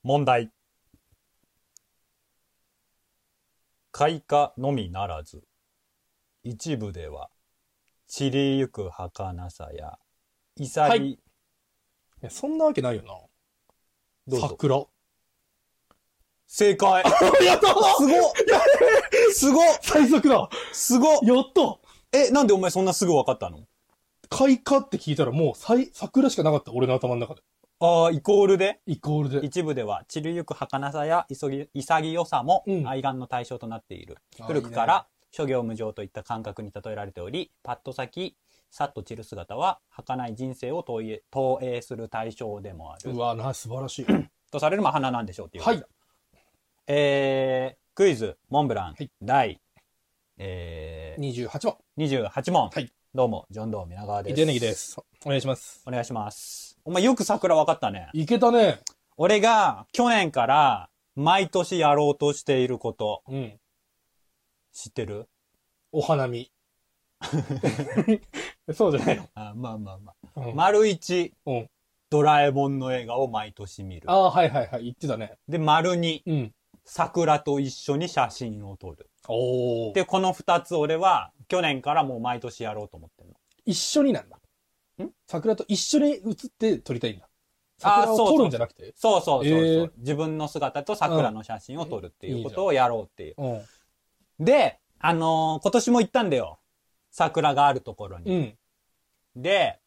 問題。開花のみならず、一部では散りゆく儚さや潔、 はいいやそんなわけないよな。 どうぞ。 桜。 正解。 やったすごっすごっ最速だすごっやったなんでお前そんなすぐ分かったの？ 開花って聞いたらもう桜しかなかった、俺の頭の中で。 ああ、イコールでイコールで。 一部では散りゆく儚さや潔さもうん愛玩の対象となっている。 あ古くから諸行無常といった感覚に例えられており、パッと先、さっと散る姿は儚い人生を投影する対象でもある。 うわ素晴らしい。 とされる花なんでしょうっていう。 はい。 クイズ、モンブラン、 はい第、 28番。 28問。 はい。 どうも、ジョンドー皆川です。 井手ネギです。お願いします。 お願いします。お前よく桜分かったね。 いけたね。 俺が去年から毎年やろうとしていること、 うん。 知ってる？ お花見。そうじゃないの。 あ、まあまあまあ。 うん。 丸一、 うんドラえもんの映画を毎年見る。 はいはいはい。言ってたね。 で、丸二、 うん。 桜と一緒に写真を撮る。 おー。 で、この二つ俺は去年からもう毎年やろうと思ってるの。 一緒になんだ。桜と一緒に写って撮りたいんだ。 あー桜を撮るんじゃなくて。 そうそうそうそう、 自分の姿と桜の写真を撮るっていうことをやろうっていう。 うん。 で、今年も行ったんだよ。桜があるところに。 うん。 で、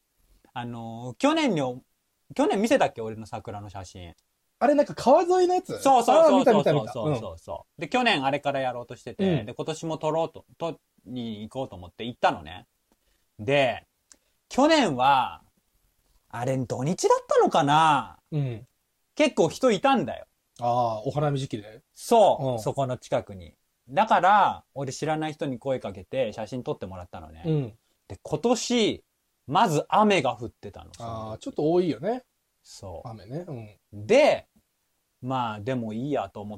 去年見せたっけ俺の桜の写真。 あれなんか川沿いのやつ？ そうそうそう見たそう見た見た。 そうそう。で、去年あれからやろうとしてて、 うんで、今年も撮に行こうと思って行ったのね。で、去年は、あれ土日だったのかな？ うん。 結構人いたんだよ。 お花見時期で。 そう、 うんそこの近くに。だから、俺知らない人に声かけて写真撮ってもらったのね。 うん。 で、今年、まず雨が降ってたの。 ちょっと多いよね。 そ雨ね。うん。 う。で、まあ、でもいいやと思って、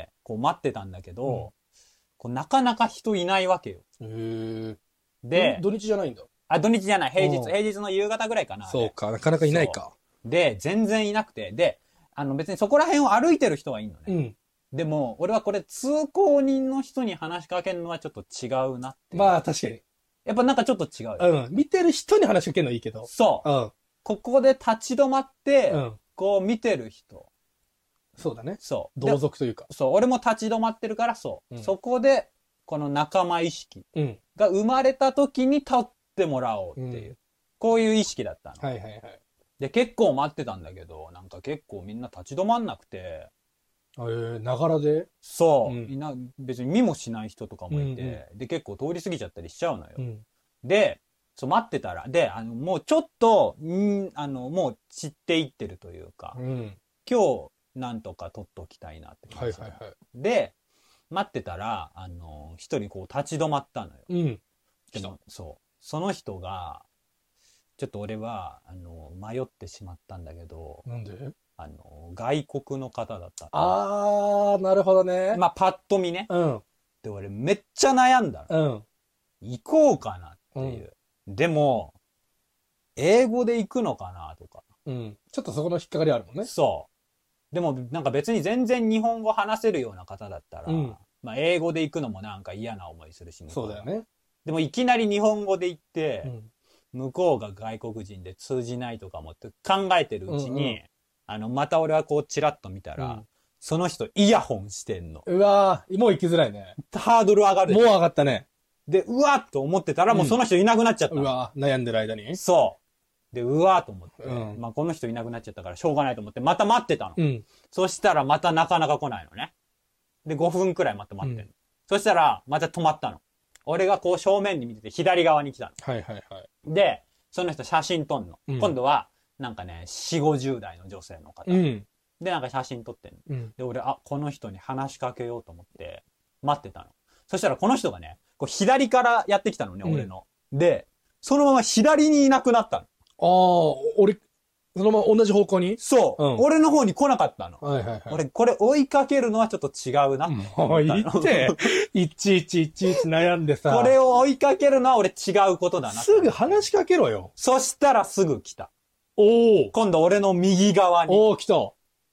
こう待ってたんだけど、 うんこうなかなか人いないわけよ。 へえ。 で、 土日じゃないんだ。 土日じゃない、 うん平日の夕方ぐらいかな。あれそうか、なかなかいないか。 で、全然いなくて、で、別にそこら辺を歩いてる人はいいのね。 うん。 でも、俺はこれ通行人の人に話しかけるのはちょっと違うなっていう。 まあ確かに。 やっぱなんかちょっと違うよ。 うん。見てる人に話しかけるのはいいけど。 そう。 うん。 ここで立ち止まって、 うん。 こう見てる人。 そうだね。 そう。 同族というか。 そう。俺も立ち止まってるからそう。 うんそこで、この仲間意識うん。 が生まれた時に立ってもらおうっていう。 うんこういう意識だったの。 はいはいはい。 で、結構待ってたんだけど、なんか結構みんな立ち止まんなくて、 ながらで。 そう、 うん別に見もしない人とかもいて、で、結構通り過ぎちゃったりしちゃうのよ。 うん。 で、そう待ってたら、で、もうちょっと、もう散っていってるというか、 うん。 今日なんとか撮っときたいなって感じ。 はいはいはい。 で、待ってたら、一人こう立ち止まったのよ。 うん。 でも、そう。その人が、ちょっと俺は、迷ってしまったんだけど、 なんで？ 外国の方だった。 なるほどね。 まあ、パッと見ね。 うん。 で、俺めっちゃ悩んだの。 うん。 行こうかなっていう。でも、英語で行くのかなとか。 うん。ちょっとそこの引っかかりあるもんね。 そう。でも、なんか別に全然日本語話せるような方だったら、 うんまあ、英語で行くのもなんか嫌な思いするし、 そうだよね。 でもいきなり日本語で行って、 うん。 向こうが外国人で通じないとかもって考えてるうちに、 うんまた俺はこうチラッと見たら、 うんその人イヤホンしてんの。 うわもう行きづらいね。 ハードル上がる。 もう上がったね。 で、うわっと思ってたらもうその人いなくなっちゃったの。 うわ悩んでる間に。 そう。で、うわーと思って、 うんまあこの人いなくなっちゃったからしょうがないと思って、また待ってたの。 うん。 そしたらまたなかなか来ないのね。で、5分くらいまた待ってんの。そしたら、また止まったの。俺がこう正面に見てて左側に来たの。 はいはいはい。 で、その人写真撮んの。 うん今度は、なんかね、4、50代の女性の方。 うん。 で、なんか写真撮ってんの。 うん。 で、俺、この人に話しかけようと思って、待ってたの。そしたらこの人がね、こう左からやってきたのね、 うん俺の。で、そのまま左にいなくなったの。 俺、そのまま同じ方向に？ そう、 うん俺の方に来なかったの。 はいはいはい。 俺、これ追いかけるのはちょっと違うなってもう思ったの。 いいって。いちいちいちいち悩んでさ。 これを追いかけるのは俺違うことだな。 すぐ話しかけろよ。 そしたらすぐ来た。 おー。 今度俺の右側に。 おー、来た。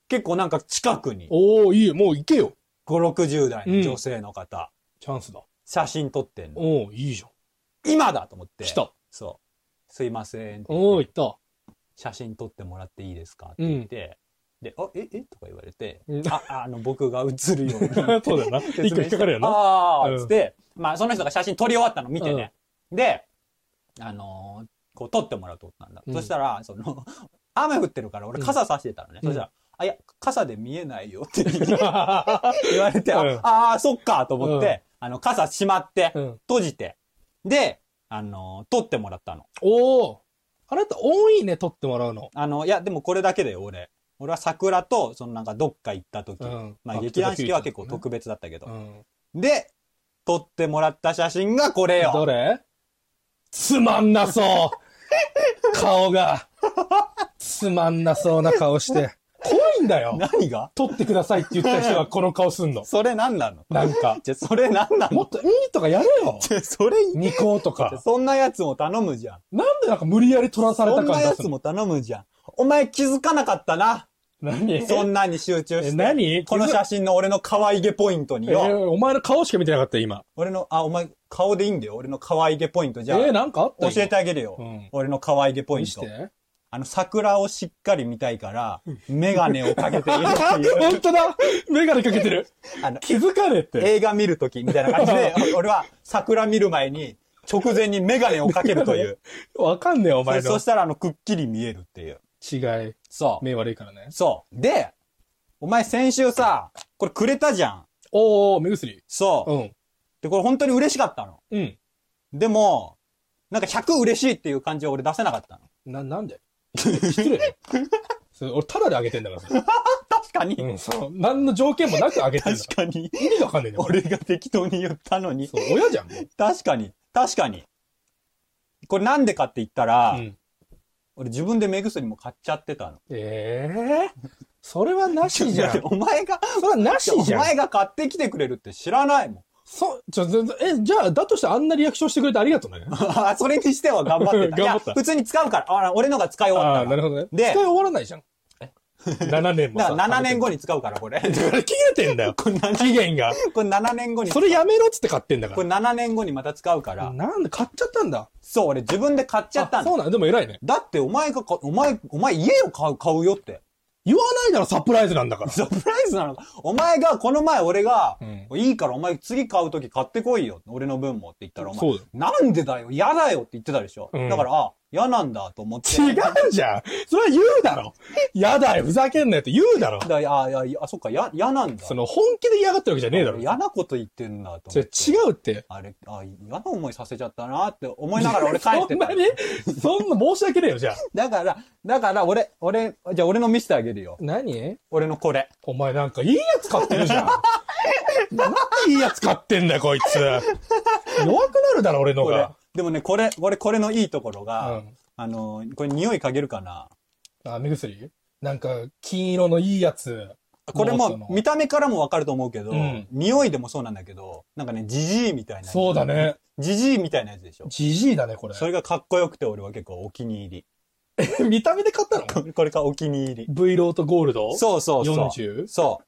結構なんか近くに、 おー、いいよ。もう行けよ。 5、60代の女性の方、 チャンスだ。 写真撮ってんの。 おー、いいじゃん。 今だと思って。 来た。 そう。すいませんって言おー、 って。 行っ写真撮ってもらっていいですかって言って。で、とか言われてうん、 僕が映るように。 た。そうだよな。一個引っかかるよな。 つって、まあその人が写真撮り終わったの見てね。で、こう撮ってもらうと思ったんだ。そしたら、雨降ってるから俺傘さしてたのね。そしたら、いや、傘で見えないよって言われて、そっかと思って、傘しまって、閉じて、で、撮ってもらったの。 おー。あなた多いね、撮ってもらうの。 いや、でもこれだけだよ、俺。俺は桜と、なんかどっか行った時。まあ劇団四季は結構特別だったけど。で、撮ってもらった写真がこれよ。 どれ？つまんなそう顔が。つまんなそうな顔して。怖いんだよ。 何が？ 撮ってくださいって言った人がこの顔すんの。 それ何なの？ なんか。 それ何なの？ もっといいとかやれよ。 それニコとか。 そんなやつも頼むじゃん。 なんでなんか無理やり撮らされた感じ？ そんなやつも頼むじゃん。お前気づかなかったな。 何？ そんなに集中して。 何？ この写真の俺の可愛げポイントによ。 お前の顔しか見てなかった今。 お前顔でいいんだよ。俺の可愛げポイントじゃあ。 なんかあった教えてあげるよ。俺の可愛げポイント。桜をしっかり見たいから、メガネをかけているっていう。 本当だ！メガネかけてる。気づかねえって。 映画見るときみたいな感じで、俺は桜見る前に直前にメガネをかけるという。 わかんねえお前の。 そしたらくっきり見えるっていう。 違い。 そう。 目悪いからね。 そう。で、お前先週さ、これくれたじゃん。 目薬。 そう。で、これ本当に嬉しかったの。でも、なんか100嬉しいっていう感じは俺出せなかったの。なんで？失礼。俺、タダであげてんだから。 確かに。 何の条件もなくあげてんだ。 確かに。 意味がわかんねえね。 俺が適当に言ったのに。 親じゃん。 確かに。これなんでかって言ったら、俺自分で目薬も買っちゃってたの。 それはなしじゃん。 お前が、 それはなしじゃん。 お前が買ってきてくれるって知らないもん。 じゃあ、だとしてあんなリアクションしてくれてありがとうね。 それにしては頑張ってた。 頑張った。 普通に使うから。俺のが使い終わった。 なるほどね。 で、 使い終わらないじゃん。7年もさ。 だから7年後に使うから、これ。 切れてんだよ。期限が。 これ7年後に。 それやめろっつって買ってんだから。 これ7年後にまた使うから。 なんで買っちゃったんだ。 そう、俺自分で買っちゃったんだ。 そうなんでも偉いね。 だってお前家を買うよって。 言わないならサプライズなんだから。 サプライズなのか。お前が、この前俺が、いいからお前次買うとき買ってこいよ。俺の分もって言ったらお前。なんでだよ。嫌だよって言ってたでしょ。だから、嫌なんだと思って。 違うじゃん。それは言うだろ。嫌だよ。ふざけんなよって言うだろ。 そっか、嫌なんだ。 本気で嫌がってるわけじゃねえだろ。 嫌なこと言ってんだと思って。違うって。 嫌な思いさせちゃったなって思いながら俺帰ってた。 そんな申し訳ねえよ、じゃあ。 だから俺の見せてあげるよ。 何？ 俺のこれ。 お前なんかいいやつ買ってるじゃん。なんでいいやつ買ってんだよ、こいつ。弱くなるだろ、俺のが。 でもね、これのいいところが、これ匂い嗅げるかな？ 目薬？なんか、金色のいいやつ。 これも、見た目からもわかると思うけど、匂いでもそうなんだけど、なんかね、ジジイみたいな。 そうだね。 ジジイみたいなやつでしょ。 ジジイだね、これ。 それがかっこよくて俺は結構お気に入り。見た目で買ったの？ これかお気に入り。 V ローとゴールド？ そう。 40？ そう。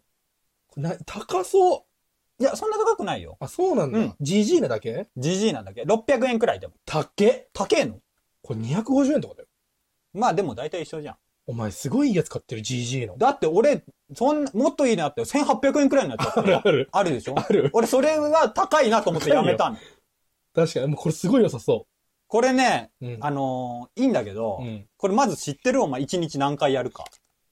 高そう。 いや、そんな高くないよ。 そうなんだ。ジジイなだけ？ ジジイなんだけ。600円くらいでも。高えの？ これ250円とかだよ。 まあでも大体一緒じゃん。 お前すごいいいやつ買ってる GG の。 だって俺、もっといいのあったよ。1800円くらいになっちゃった。あるでしょ？ ある。 俺それは高いなと思ってやめたの。 確かに、もうこれすごい良さそう。 これね、いいんだけど、これまず知ってる？お前1日何回やるか。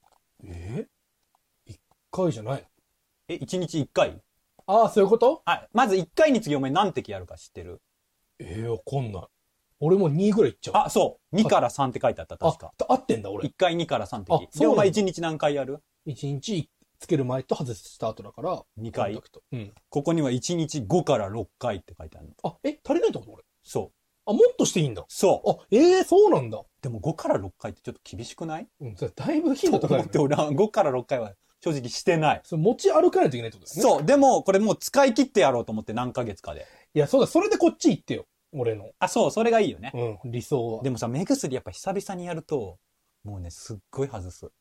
1回じゃない？ 1日1回？ そういうこと？ はい。まず1回に次お前何滴やるか知ってる？ わかんない。俺も2ぐらいいっちゃう。 そう。2から3って書いてあった、確か。 合ってんだ、俺。 1回2から3滴。で、お前1日何回やる？ 1 日つける前と外した後だから。 2回。ここには1日5から6回って書いてあるの。 足りないってこと俺？ そう。 もっとしていいんだ。 そう。 そうなんだ。 でも5から6回ってちょっと厳しくない？ だいぶ頻度高い。 って俺は5から6回は正直してない。 持ち歩かないといけないってことですね。 そう。でも、これもう使い切ってやろうと思って何ヶ月かで。 いや、そうだ。それでこっち行ってよ。俺の。 そう。それがいいよね。 理想は。 でもさ、目薬やっぱ久々にやると、もうね、すっごい外す。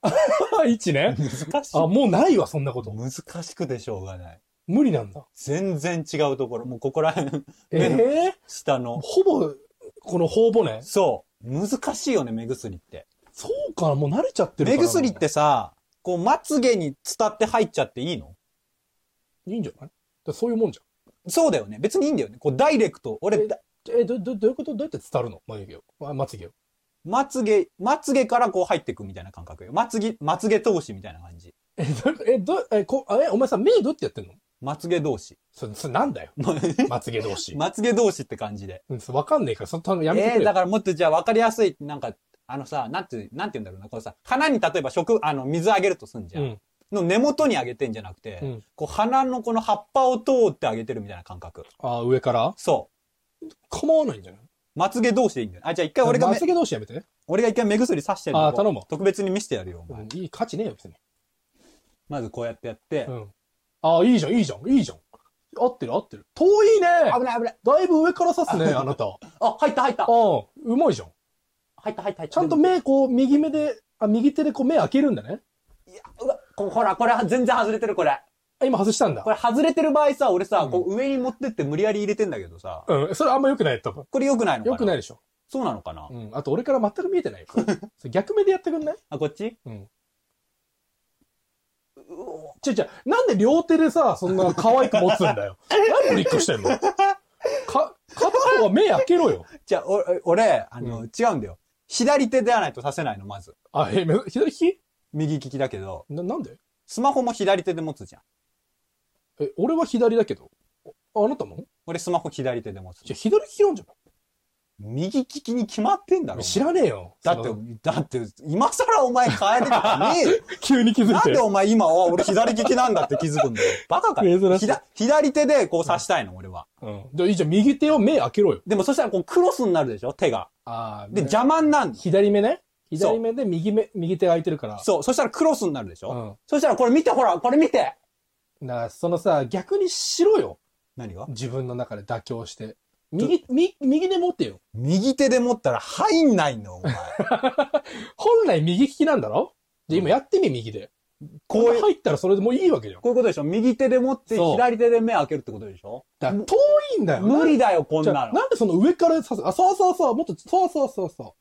位置ね。 難しい。 あ、もうないわ、そんなこと。 難しくてしょうがない。 無理なんだ。 全然違うところ。もうここら辺、 え目のえ下の。 ほぼ、この頬骨。 そう。難しいよね、目薬って。 そうかな、もう慣れちゃってるからな。 目薬ってさ、こう、まつげに伝って入っちゃっていいの？ いいんじゃない？そういうもんじそうだよね。別にいいんだよね。こう、ダイレクト。俺、 ゃん。どういうこと？どうやって伝わるの？眉毛を。まつげを。 まつげからこう入ってくみたいな感覚よ。まつげ通しみたいな感じ。 お前さ、目どうやってやってんの？ まつげ同士。 それなんだよ。まつげ同士。 まつげ同士って感じで。 わかんねえから、やめてくれ。 だからもっとじゃあ分かりやすい、なんか、なんて言うんだろうな。これさ、鼻に例えば水あげるとすんじゃん。の根元にあげてんじゃなくて、こう鼻のこの葉っぱを通ってあげてるみたいな感覚。 あ、上から？ そう。 構わないんじゃない？ まつげ同士でいいんだよ。じゃあ一回俺がまつげ同士やめて。 俺が一回目薬さしてるの頼む。 特別に見せてやるよ、お前。 いい価値ねえよ、別に。 まずこうやってやって。 いいじゃん。合ってる。遠いね。 危ない。 だいぶ上から刺すね、あなた。 あ、入った。 うまいじゃん。 入った。 ちゃんと目、こう、右手でこう目開けるんだね。 いや、ほら、これ全然外れてる、これ。 今外したんだ。 これ外れてる場合さ、俺さ、こう上に持ってって無理やり入れてんだけどさ。 それあんま良くない、多分。 これ良くないのかな？ 良くないでしょ。 そうなのかな？ あと俺から全く見えてないよ。逆目でやってくんない？ あ、こっち？ なんで両手でさ、そんな可愛く持つんだよ。何ブリックしてんの？片方は目開けろよ。 じゃあ、俺、違うんだよ。左手ではないとさせないの、まず。 左利き？ 右利きだけど。 なんで？ スマホも左手で持つじゃん。 俺は左だけど。あなたも？ 俺スマホ左手で持つ。 じゃ左利きなんじゃない？ 右利きに決まってんだろ。 知らねえよ。 だって、今更お前変えてかねえよ。 急に気づいて。 なんでお前今、俺左利きなんだって気づくんだよ。バカかよ。左手でこう刺したいの、俺は。 じゃあ右手を目開けろよ。 でもそしたらこうクロスになるでしょ、手が。で、邪魔になるの。 左目ね。左目で右手が開いてるから。 そう。そしたらクロスになるでしょ。そしたらこれ見て、ほら、これ見て。 だからそのさ、逆にしろよ。 何が？ 自分の中で妥協して。右で持ってよ。 右手で持ったら入んないの、お前。 本来右利きなんだろ？じゃあ今やってみ、右で。こう入ったらそれでもういいわけじゃん。 こういうことでしょ？右手で持って左手で目開けるってことでしょ？ だから遠いんだよ。 無理だよ、こんなの。 なんでその上から刺す？あ、そう。もっと、そう。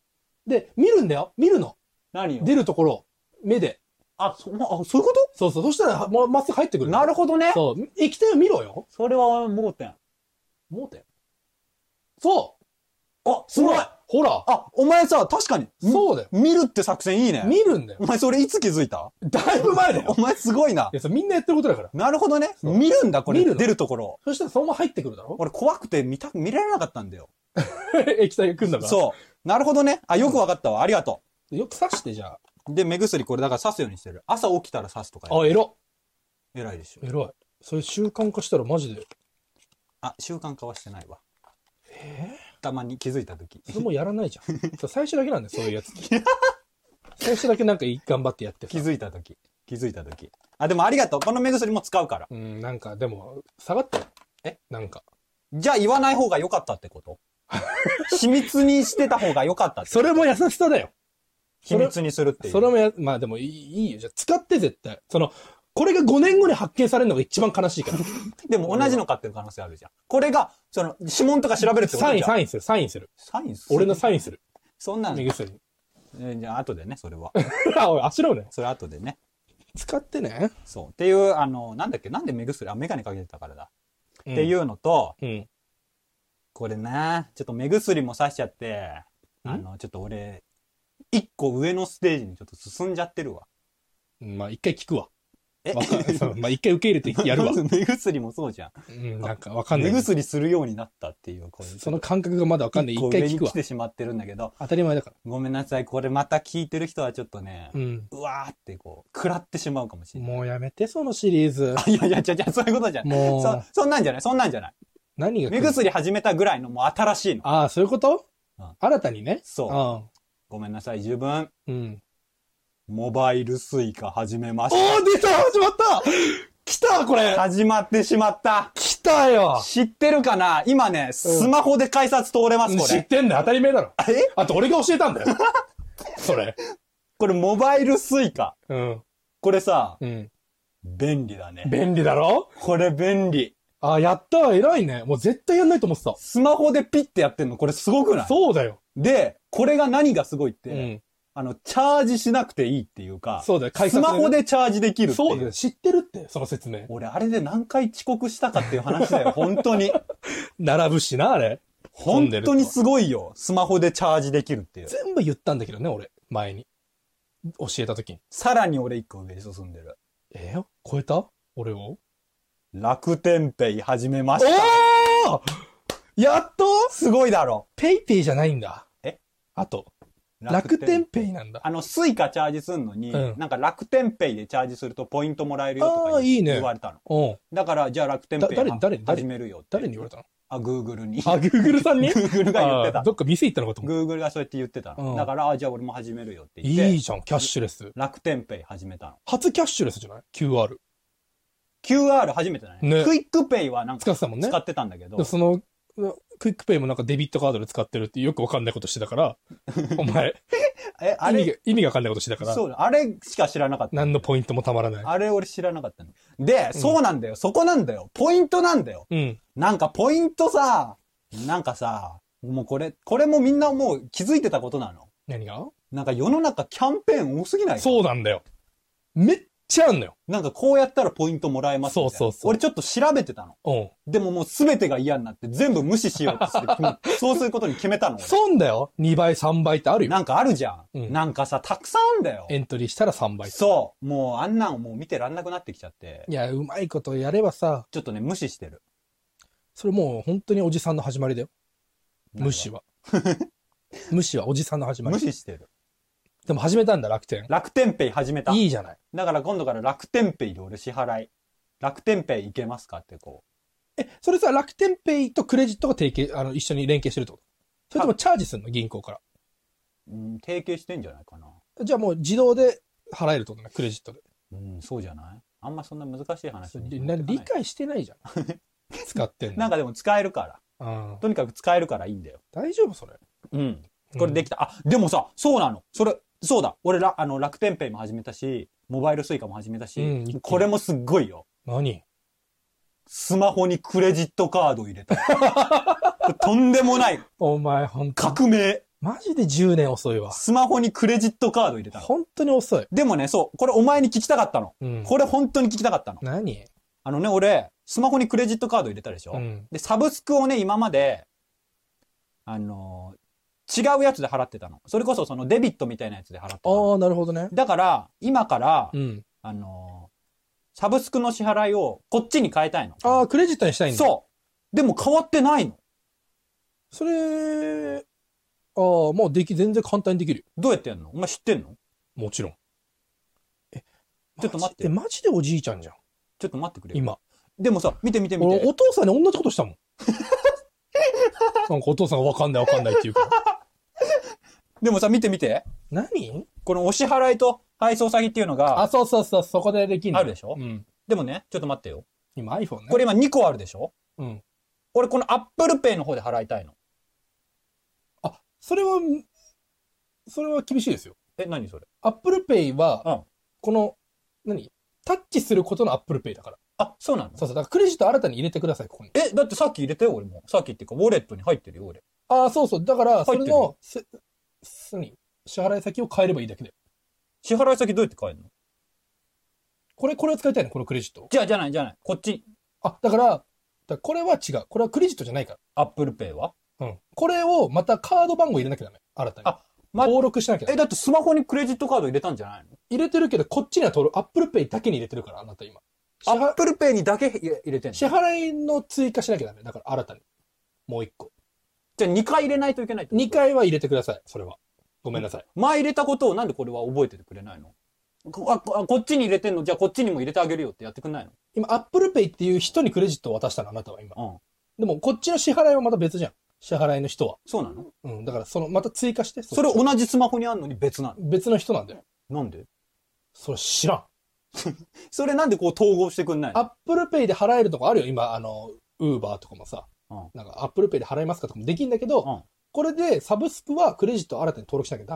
で、見るんだよ。見るの。 何よ？ 出るところ。目で。 そういうこと？ そう。そしたら、まっすぐ入ってくる。 なるほどね。 そう。液体を見ろよ。 それは盲点。 盲点？そう。 あ、すごい。 ほら。 お前さ、確かに。 そうだよ。 見るって作戦いいね。 見るんだよ。 お前それいつ気づいた？ だいぶ前だよ。 お前すごいな。 いや、みんなやってることだから。 なるほどね。見るんだ、これ。 見るの。 出るところ。 そしたらそのまま入ってくるだろ？ 俺怖くて見られなかったんだよ。 液体が来るんだから。 そう。なるほどね。よくわかったわ。ありがとう。よく刺して、じゃあ。 で、目薬これだから刺すようにしてる。朝起きたら刺すとか。偉いでしょ。 偉い。それ習慣化したらマジで。 習慣化はしてないわ。たまに気づいたとき。 それもやらないじゃん。最初だけなんだよ、そういうやつ。最初だけなんか頑張ってやって気づいたとき。でもありがとう。この目薬も使うから。 なんか、でも、下がったよ。なんか。 じゃあ言わない方が良かったってこと？秘密にしてた方が良かったってこと？ それも優しさだよ。 秘密にするっていう。 それもまあでもいいよ。じゃあ使って絶対。これが5年後に発見されるのが一番悲しいから。 でも同じの買ってる可能性あるじゃん。これが、指紋とか調べるってことじゃん。 サインする。俺のサインする。 そんなん。 目薬。 じゃあ後でね、それは。 おい、あしろね。 それ後でね。 使ってね。 そう。っていう、なんだっけ、なんで目薬、メガネかけてたからだ。っていうのと、これな、ちょっと目薬もさしちゃって、ちょっと俺、一個上のステージにちょっと進んじゃってるわ。 まあ一回聞くわ。まあ一回受け入れてやるわ。 目薬もそうじゃん。なんかわかんない。 目薬するようになったっていう。 その感覚がまだわかんない。一回聞くわ。 来てしまってるんだけど。 当たり前だから。 ごめんなさい。これまた聞いてる人はちょっとね、うわーって食らってしまうかもしれない。 もうやめて、そのシリーズ。 いや、そういうことじゃん。もう。そんなんじゃない。 何が目薬始めたぐらいのもう新しいの。 そういうこと？新たにね。 そう。ごめんなさい、自分。モバイルスイカ始めました。 出た！始まった！来たこれ！ 始まってしまった。 来たよ！ 知ってるかな？今ね、スマホで改札通れます、これ。 知ってんだよ、当たり前だろ。あと俺が教えたんだよ。それ。 これモバイルスイカ。 うん。 これさ、 うん。 便利だね。 便利だろ？ これ便利。 あ、やったわ、偉いね。もう絶対やんないと思ってた。 スマホでピッてやってんのこれすごくない？ そうだよ。 で、これが何がすごいって、 うん。 チャージしなくていいっていうか、 そうだよ。 スマホでチャージできるっていう。 そうだよ。知ってるって、その説明。 俺、あれで何回遅刻したかっていう話だよ、本当に。 並ぶしな、あれ。 本当にすごいよ。スマホでチャージできるっていう。 全部言ったんだけどね、俺。前に。教えた時に。 さらに俺一個上に進んでる。 超えた俺を楽天ペイ始めました。 おーやっとすごいだろ。 ペイペイじゃないんだ。あと。楽天ペイなんだ。 スイカチャージすんのに、なんか楽天ペイでチャージするとポイントもらえるよとか言われたの。だから、じゃあ楽天ペイ始めるよって。 誰に言われたの？ Google に。 Google さんに ？Google が言ってた。 どっか店行ったのかと思った。 Google がそうやって言ってたの。だから、じゃあ俺も始めるよって言って。 いいじゃん、キャッシュレス。 楽天ペイ始めたの。 初キャッシュレスじゃない？ QR。 QR 初めてだね。クイックペイはなんか使ってたもんね。 使ってたんだけど。 その、クイックペイもなんかデビットカードで使ってるってよくわかんないことしてたから、お前。意味がわかんないことしてたから。 そう、あれしか知らなかった。 何のポイントもたまらない。 あれ俺知らなかったの。で、そうなんだよ。そこなんだよ。ポイントなんだよ。なんかポイントさ、もうこれもみんなもう気づいてたことなの。 何が？ なんか世の中キャンペーン多すぎない？ そうなんだよ。めっちゃあんのよ。 なんかこうやったらポイントもらえますみたいな。そう。俺ちょっと調べてたの。でももう全てが嫌になって全部無視しようとしてそうすることに決めたの。 損だよ。2倍、3倍ってあるよ。 なんかあるじゃん。なんかさ、たくさんあんだよ。 エントリーしたら3倍。 そう。もうあんなんもう見てらんなくなってきちゃって。 いや、うまいことやればさ。 ちょっとね、無視してる。 それもう本当におじさんの始まりだよ。無視は。無視はおじさんの始まり。 無視してる。 でも始めたんだ、楽天。 楽天ペイ始めた。 いいじゃない。 だから今度から楽天ペイで俺支払い。楽天ペイいけますかってこう。それさ、楽天ペイとクレジットが提携、一緒に連携してるってこと？それともチャージするの？銀行から。 提携してんじゃないかな。 じゃあもう自動で払えるってことね、クレジットで。 そうじゃない？あんまそんな難しい話に。 理解してないじゃん。使ってんの。 なんかでも使えるから。とにかく使えるからいいんだよ。 大丈夫それ？ これできた。でもさ、そうなの。そうだ。俺楽天ペイも始めたし、モバイルスイカも始めたし、これもすっごいよ。 何？ スマホにクレジットカード入れた。とんでもない。 お前ほんと。 革命。 マジで10年遅いわ。 スマホにクレジットカード入れたの。 本当に遅い。 でもね、そう、これお前に聞きたかったの。これ本当に聞きたかったの。 何？ 俺、スマホにクレジットカード入れたでしょ？で、サブスクをね、今まで、違うやつで払ってたの。それこそそのデビットみたいなやつで払ってたの。 ああ、なるほどね。 だから、今から、サブスクの支払いをこっちに変えたいの。 ああ、クレジットにしたいんだ。 そう。でも変わってないの。 それ、もう全然簡単にできるよ。 どうやってやるの？お前知ってんの？ もちろん。 ちょっと待って。 マジでおじいちゃんじゃん。 ちょっと待ってくれよ。 今。 でもさ、見て。 俺、お父さんに同じことしたもん。なんかお父さんがわかんないっていうか。 でもさ、見て。 何？ このお支払いと配送先っていうのが。 そう、そこでできるの。 あるでしょ？でもね、ちょっと待ってよ。 今 iPhone ね。 これ今2個あるでしょ？俺この Apple Pay の方で払いたいの。 それは厳しいですよ。 何それ？ Apple Pay は、この、タッチすることの Apple Pay だから。 そうなの？ そう。だからクレジット新たに入れてください、ここに。 だってさっき入れたよ、俺も。さっきっていうか、ウォレットに入ってるよ、俺。 そう。だから、それの、支払い先を変えればいいだけで。 支払い先どうやって変えるの？ これを使いたいの？このクレジット。 じゃない。こっち。 だからこれは違う。これはクレジットじゃないから。 Apple Pay は？ これをまたカード番号入れなきゃダメ。新たに。登録しなきゃダメ。 だってスマホにクレジットカード入れたんじゃないの？ 入れてるけど、こっちにはApple Pay だけに入れてるから、あなた今。 Apple Pay にだけ入れてんの？ 支払いの追加しなきゃダメ。だから新たに。もう1個。 じゃあ2回入れないといけないってこと？ 2 回は入れてください。それは。ごめんなさい。 前入れたことをなんでこれは覚えててくれないの？こっちに入れてんの？じゃあこっちにも入れてあげるよってやってくんないの？ 今、Apple Pay っていう人にクレジットを渡したの、あなたは今。でも、こっちの支払いはまた別じゃん。支払いの人は。 そうなの？ だから、また追加して。 それ同じスマホにあるのに別なの？ 別の人なんだよ。 なんで？ それ知らん。 それなんでこう統合してくんないの？ Apple Pay で払えるとこあるよ。今、Uber とかもさ。Apple Pay で払えますかとかもできんだけど、これでサブスクはクレジットを新たに登録しなきゃダメ。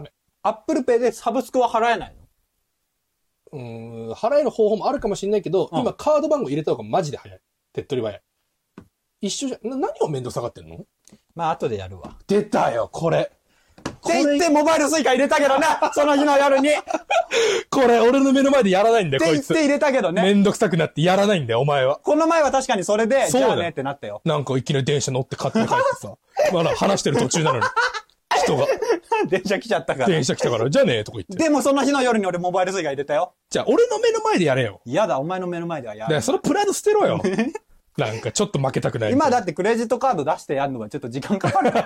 Apple Pay でサブスクは払えないの？ 払える方法もあるかもしれないけど、 うん今カード番号入れた方がマジで早い。手っ取り早い。一緒じゃ、何をめんどくさがってんの？ まあ、後でやるわ。 出たよ、これ。 って言ってモバイルスイカ入れたけどな、その日の夜に。ってこれ、俺の目の前でやらないんだよ、こいつ。 言って入れたけどね。 めんどくさくなってやらないんだよ、お前は。 この前は確かにそれで、 そうだよじゃあねってなったよ。 なんかいきなり電車乗って勝手に帰ってさ。まだ話してる途中なのに。人が。 電車来ちゃったから。 電車来たから、じゃあねとか言って。 でもその日の夜に俺モバイルスイカ入れたよ。 じゃあ、俺の目の前でやれよ。 嫌だ、お前の目の前ではやる。 だからそのプライド捨てろよ。なんかちょっと負けたくない。 今だってクレジットカード出してやるのはちょっと時間かかるから。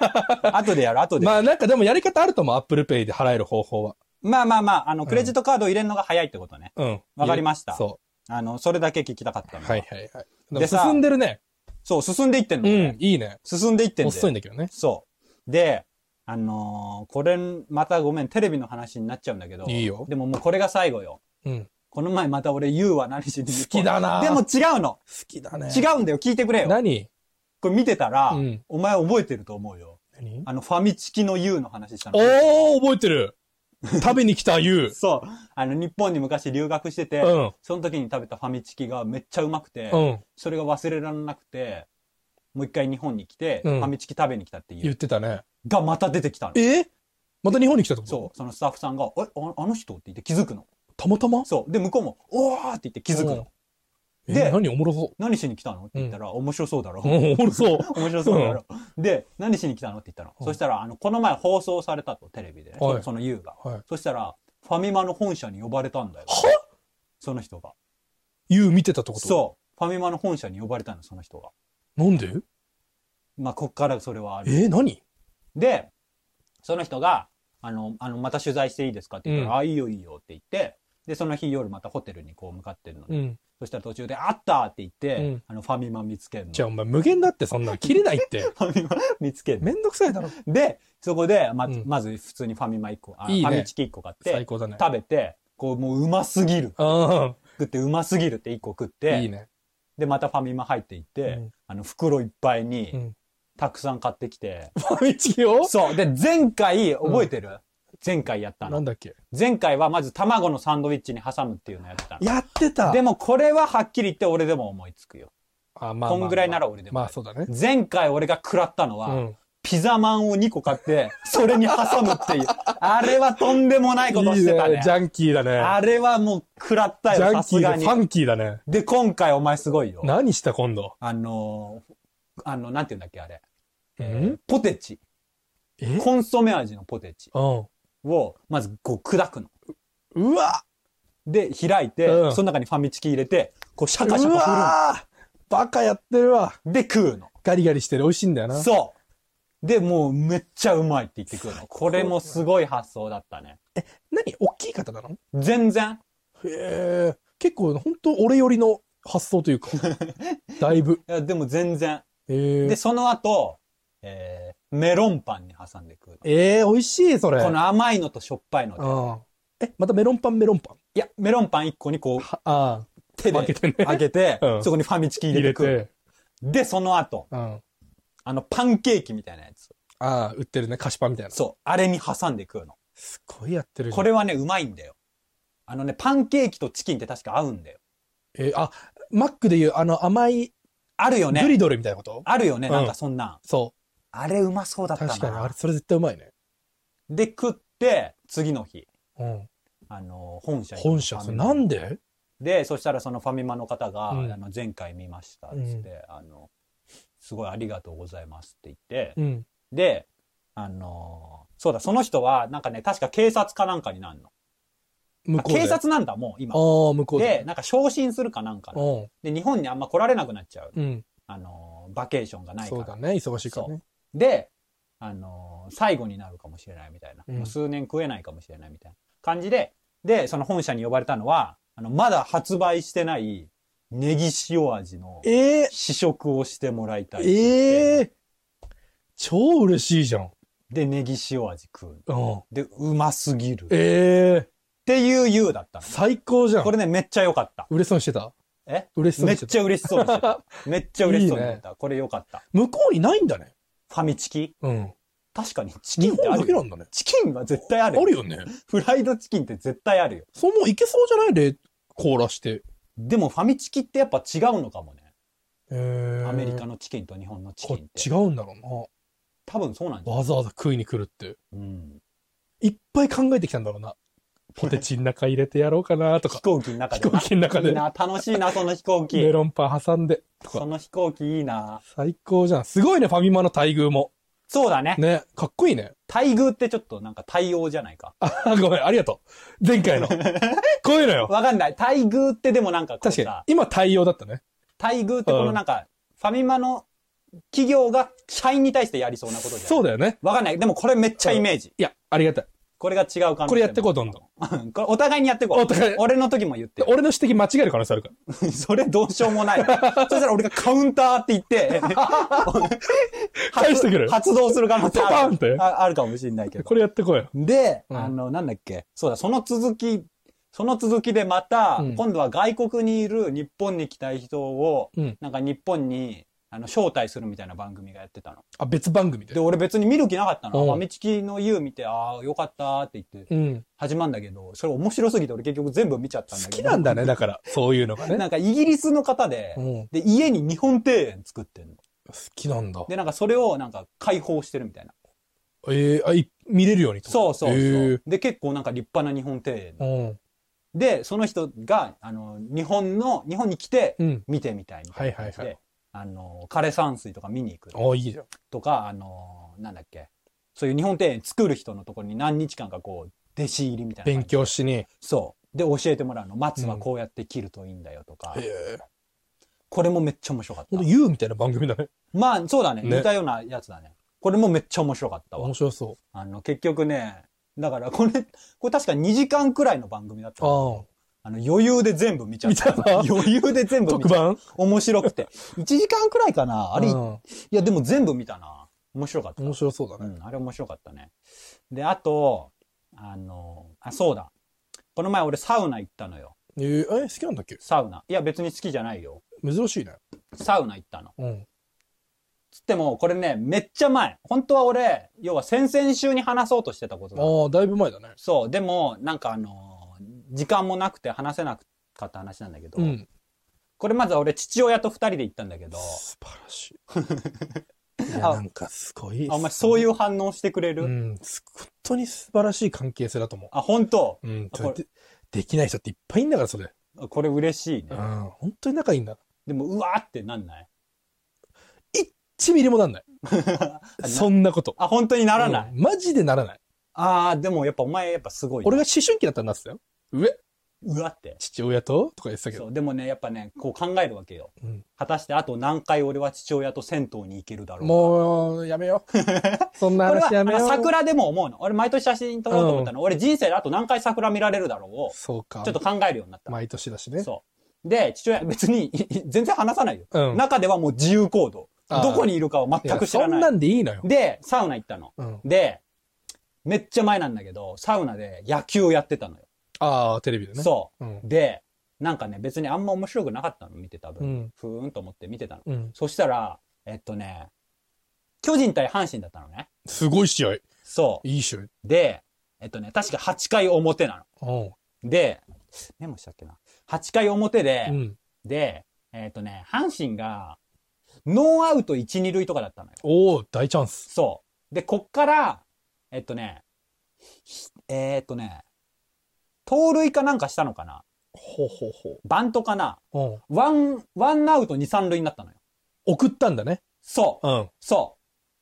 後でやる、後で。 まあなんかでもやり方あると思う、Apple Pay で払える方法は。 まあ、クレジットカードを入れるのが早いってことね。 うん。 わかりましたそそれだけ聞きたかったう。 の。 はいはいはい。 でさ進んでるね。 そう、進んでいってんの。 うん、いいね。 進んでいってんだよ。 遅いんだけどね。 そう。で、これ、またごめん、テレビの話になっちゃうんだけど。 いいよでももうこれが最後よ。 うん。 この前また俺、言うは何しに。 好きだなでも違うの。 好きだね。 違うんだよ。聞いてくれよ。 何？ これ見てたら、 うんお前覚えてると思うよ。 何？ ファミチキの U の話したの。 おー、覚えてる。食べに来た You。 そう。日本に昔留学してて、 うんその時に食べたファミチキがめっちゃうまくて、 うん。 それが忘れられなくて、もう一回日本に来て、 うんファミチキ食べに来たっていう。 言ってたね。 がまた出てきたの。 また日本に来たってこと？ そう。そのスタッフさんが、あの人って言って気づくの。 たまたま？ そう。で、向こうも、おーって言って気づくの。で何おもろそ何しに来たのって言ったら、面白そうだろ。 う。おもろそう。 面白そうだろ。で、何しに来たのって言ったの。そしたら、この前放送されたと、テレビでね。 はいその U が。 はい。 そしたら、ファミマの本社に呼ばれたんだよ。その人が。 You 見てたってこと？ そう。ファミマの本社に呼ばれたの、その人が。 なんで？ まあ、こっからそれはある。 何？ で、その人が、また取材していいですかって言ったら、 うんあ、いいよいいよって言って、で、その日夜またホテルにこう向かってるのに。 うん。 そしたら途中で、あったって言って、ファミマ見つけるの。 じゃあお前無限だってそんなの切れないって。 ファミマ見つけるの。 めんどくさいだろ。 で、そこで、 うんまず普通にファミマ1個、 いいねファミチキ1個買って、 最高だね。 食べて、こうもううますぎる。 うん。 食ってうますぎるって1個食って、 いいね。 で、またファミマ入っていって、 うん袋いっぱいに、 うん。 たくさん買ってきて、 ファミチキを？ そう。で、前回、覚えてる、前回やったの。 なんだっけ？ 前回はまず卵のサンドイッチに挟むっていうのやってたの。 やってた。 でもこれははっきり言って俺でも思いつくよ。 あ、まあこんぐらいなら俺でも。 まあそうだね。 前回俺が食らったのは、 うん。 ピザマンを2個買って、それに挟むっていう。あれはとんでもないことしてたね。 いいね。ジャンキーだね。 あれはもう食らったよ、 ジャさすがにンキーでフ。ァンキーだね。 で、今回お前すごいよ。 何した今度？ なんて言うんだっけ、あれ。 んポテチ。コンソメ味のポテチうん。 を、まずこう砕くの。 うわで、開いて、 うんその中にファミチキ入れて、こうシャカシャうカ振るわバカやってるわ。 の。で、食うの。 ガリガリしてる。美味しいんだよな。 そう。で、もうめっちゃうまいって言ってくるの。これもすごい発想だったね。 何？大きい方なの？ 全然。 へえ。結構、本当俺寄りの発想というか。だいぶ。 いや、でも全然。 へえで、。その後、メロンパンに挟んで食う美味しい、それ。 の。この甘いのとしょっぱいので。 またメロンパンいや、メロンパン1個にこう、手で開けてね。 開けて、 うんそこにファミチキ入入れれて食う。 て。 で、その後、パンケーキみたいなやつ。 売ってるね。菓子パンみたいな。 そう。あれに挟んで食うの。 すごいやってるじゃん。 これはね、うまいんだよ。パンケーキとチキンって確か合うんだよ。 マックでいう甘いあるよね。 グリドルみたいなこと？ あるよね、 うんなんかそんなん。 そあれうまそうだっう。 たな。 確かに、あれ、それ絶対うまいね。 で、食って、次の日、 うん。 本社に本社、それなんで？ で、そしたらそのファミマの方が、 うん前回見ました、つって、すごいありがとうございますって言って、 うん。 で、そうだ、その人は、なんかね、確か警察かなんかになるの。 向こうで。 警察なんだ、もう、今。 向こうで、なんか昇進するかなんかな。で、日本にあんま来られなくなっちゃう。 うん。 バケーションがないから。 そうだね、忙しいからね。 で、最後になるかもしれないみたいな。 うんもう数年食えないかもしれないみたいな感じで、で、その本社に呼ばれたのは、まだ発売してないネギ塩味の試食をしてもらいたい。 超嬉しいじゃん。 で、ネギ塩味食う。で、うますぎる。っていう U だったの。 最高じゃん。 これね、めっちゃ良かった。 嬉しそうにしてた？嬉しそうめにしてた。 っちゃ嬉しそうにしてた。めっちゃ嬉しそうにしてた。 いいねこれ良かった。 向こうにないんだね。 ファミチキうん。 確かに、チキンってあるよ。 日本だけなんだね。 チキンは絶対あるよ。 あるよね。 フライドチキンって絶対あるよ。 そうもういけそうじゃないで、凍らして。 でもファミチキってやっぱ違うのかもね。アメリカののチキンと日本のチキンって。 違うんだろ多分そうなんじゃうな。わざわざ食いに来るって。 うん。 いっぱい考えてきたんだろうな。ポテチの中入れてやろうかなとか。 飛行機の中で。 飛行機の中で。 いいな、楽しいな、その飛行機。 メロンパン挟んで。とか。 その飛行機いいな。 最高じゃん。すごいね、ファミマの待遇も。 そうだね。 ね、かっこいいね。 待遇ってちょっとなんか対応じゃないか。 あ、ごめん、ありがとう。前回の。こういうのよ。 わかんない。待遇ってでもなんかこうさ。 確かに。今対応だったね。 待遇ってこのなんか、ファミマの企業が社員に対してやりそうなことじゃん。 そうだよね。 わかんない。でもこれめっちゃイメージ。 いや、ありがたい。 これが違う感じ。 これやってこう、どんどん。 これお互いにやってこう。 お互い。 俺の時も言って。 俺の指摘間違える可能性あるから。 それどうしようもない。そしたら俺がカウンターって言って、 返してくる。 発動する可能性パンってあるかもしれないけど。 これやってこうよ。 で、なんだっけ。そうだ、その続きでまた、今度は外国にいる日本に来たい人を、なんか日本に、招待するみたいな番組がやってたの。 あ、別番組で。 で、俺別に見る気なかったの。ファミチキの言う見て、ああ、よかったって言って、始まるんだけど、それ面白すぎて俺結局全部見ちゃったんだけど。 好きなんだね、だから、そういうのがね。 なんかイギリスの方で、で、家に日本庭園作ってんの。 好きなんだ。 で、なんかそれをなんか開放してるみたいな。 見れるようにと。 そうそうそう。で、結構なんか立派な日本庭園。で、その人が、日本に来て、見てみたいみたいな感じで。枯山水とか見に行く。 いいじゃん。 とか、なんだっけ。そういう日本庭園作る人のところに何日間かこう、弟子入りみたいな。 勉強しに。 そう。で、教えてもらうの。松はこうやって切るといいんだよとか。これもめっちゃ面白かった。 ほんと言うみたいな番組だね。 まあ、そうだね。似たようなやつだね。これもめっちゃ面白かったわ。 面白そう。 結局ね、だからこれ確か2時間くらいの番組だった余裕で全部見ちゃった。余裕で全部見ちゃった。特番面白くて。1時間くらいかなあれ、いやでも全部見たな。面白かった。 面白そうだね。 あれ面白かったね。で、あと、そうだ。この前俺サウナ行ったのよ。 好きなんだっけ？ サウナ。いや別に好きじゃないよ。 珍しいね。 サウナ行ったの。つっても、これね、めっちゃ前。本当は俺、要は先々週に話そうとしてたことだ。 ああ、だいぶ前だね。 そう。でも、なんか時間もなくて話せなかった話なんだけど、これまずは俺父親と2人で行ったんだけど、 素晴らしい。いや、なんかすごい。 お前そういう反応してくれる？ 本当に素晴らしい関係性だと思う。 あ、本当？ できない人っていっぱいいんだから、それ。 これ嬉しいね。 本当に仲いいんだ。 でも、うわーってなんない ？1ミリもなんない。そんなこと。 あ、本当にならない。 マジでならない。 ああ、でもやっぱお前やっぱすごい。 俺が思春期だったらなってたよ。 うわって。 父親とか言ってたけど。 そう、でもね、やっぱね、こう考えるわけよ。果たしてあと何回俺は父親と銭湯に行けるだろうか。 もう、やめよう。そんな話やめよう。 桜でも思うの。俺毎年写真撮ろうと思ったの。俺人生であと何回桜見られるだろうを。 そうか。 ちょっと考えるようになった。 毎年だしね。 そう。で、父親別に全然話さないよ。中ではもう自由行動。どこにいるかは全く知らない。 そんなんでいいのよ。 で、サウナ行ったの。で、めっちゃ前なんだけど、サウナで野球やってたのよ。 ああ、テレビでね。 そう。で、なんかね、別にあんま面白くなかったの、見てた分。ふーんと思って見てたの。そしたら、巨人対阪神だったのね。 すごい試合。 そう。 いい試合。 で、確か8回表なの。で、メモしたっけな。8回表で、で、阪神が、ノーアウト1、2塁とかだったのよ。 おお、大チャンス。 そう。で、こっから、盗塁かなんかしたのかな。バントかな。ワンアウト2、3塁になったのよ。 送ったんだね。 そう。そう。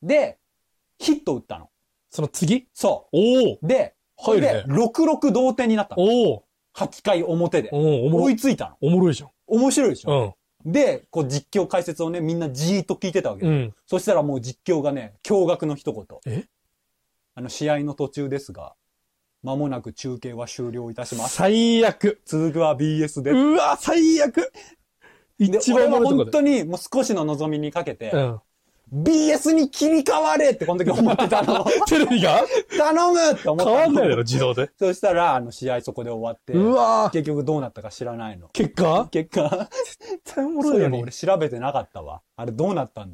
で、ヒット打ったの。 その次？ そう。で、 入るね。 6-6同点になったの。8回表で。追いついたの。 おもろいじゃん。 面白いでしょ。で、こう実況解説をね、みんなじーっと聞いてたわけ。そしたらもう実況がね、驚愕の一言。試合の途中ですが、間もなく中継は終了いたします。 最悪。 続くは BS で。 うわ、最悪。 一番本当にもう少しの望みにかけて、BS に切り替われってこの時思ってたの。 テレビが頼むって思ったの。 変わんないだろ、自動で。 そしたら、試合そこで終わって、 うわ結局どうなったか知らないの。 結果絶対おもろいよね。 俺調べてなかったわ。あれどうなったんだろ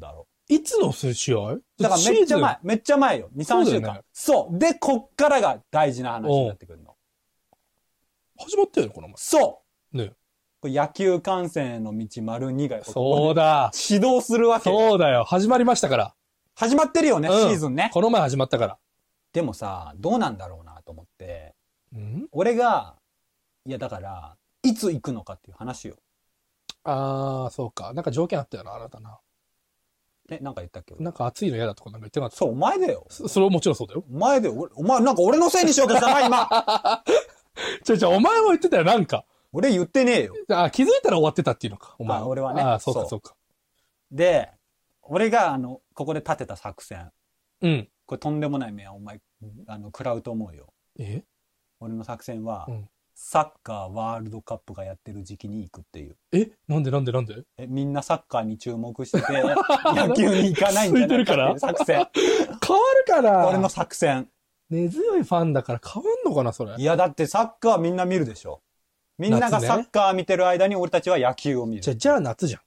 いつの試合だからめっちゃ前、めっちゃ前よ。2、3週間。 そうだよねそう。で、こっからが大事な話になってくるの。 始まったよね、この前。 そうね。 これ野球観戦への道丸2がそうだ。 指導するわけよ。 そうだよ。始まりましたから。 始まってるよね、 うんシーズンね。 この前始まったから。 でもさ、どうなんだろうなと思って、 ん俺が、いやだから、いつ行くのかっていう話よ。 あー、そうか。なんか条件あったよな、あなたな。 なんか言ったっけなんか暑いの嫌だとかなんか言ってなかった。 そう、お前だよ。 それはもちろんそうだよ。 お前だよ。お前、なんか俺のせいにしようとしたな、今。 お前も言ってたよ、なんか。 俺言ってねえよ。 あ、気づいたら終わってたっていうのか、お前。 俺はねあ、そうか、 そうそうか。 で、俺が、ここで立てた作戦。 うん。 これとんでもない目はお前、食らうと思うよ。 え俺の作戦は、 うんサッカーワールドカップがやってる時期に行くっていう。 なんでみんなサッカーに注目してて、野球に行かないんじゃないかっていう作戦。 変わるから俺の作戦。 根強いファンだから変わんのかな、それ。 いや、だってサッカーみんな見るでしょ。みんながサッカー見てる間に俺たちは野球を見る。 じゃあ夏じゃん。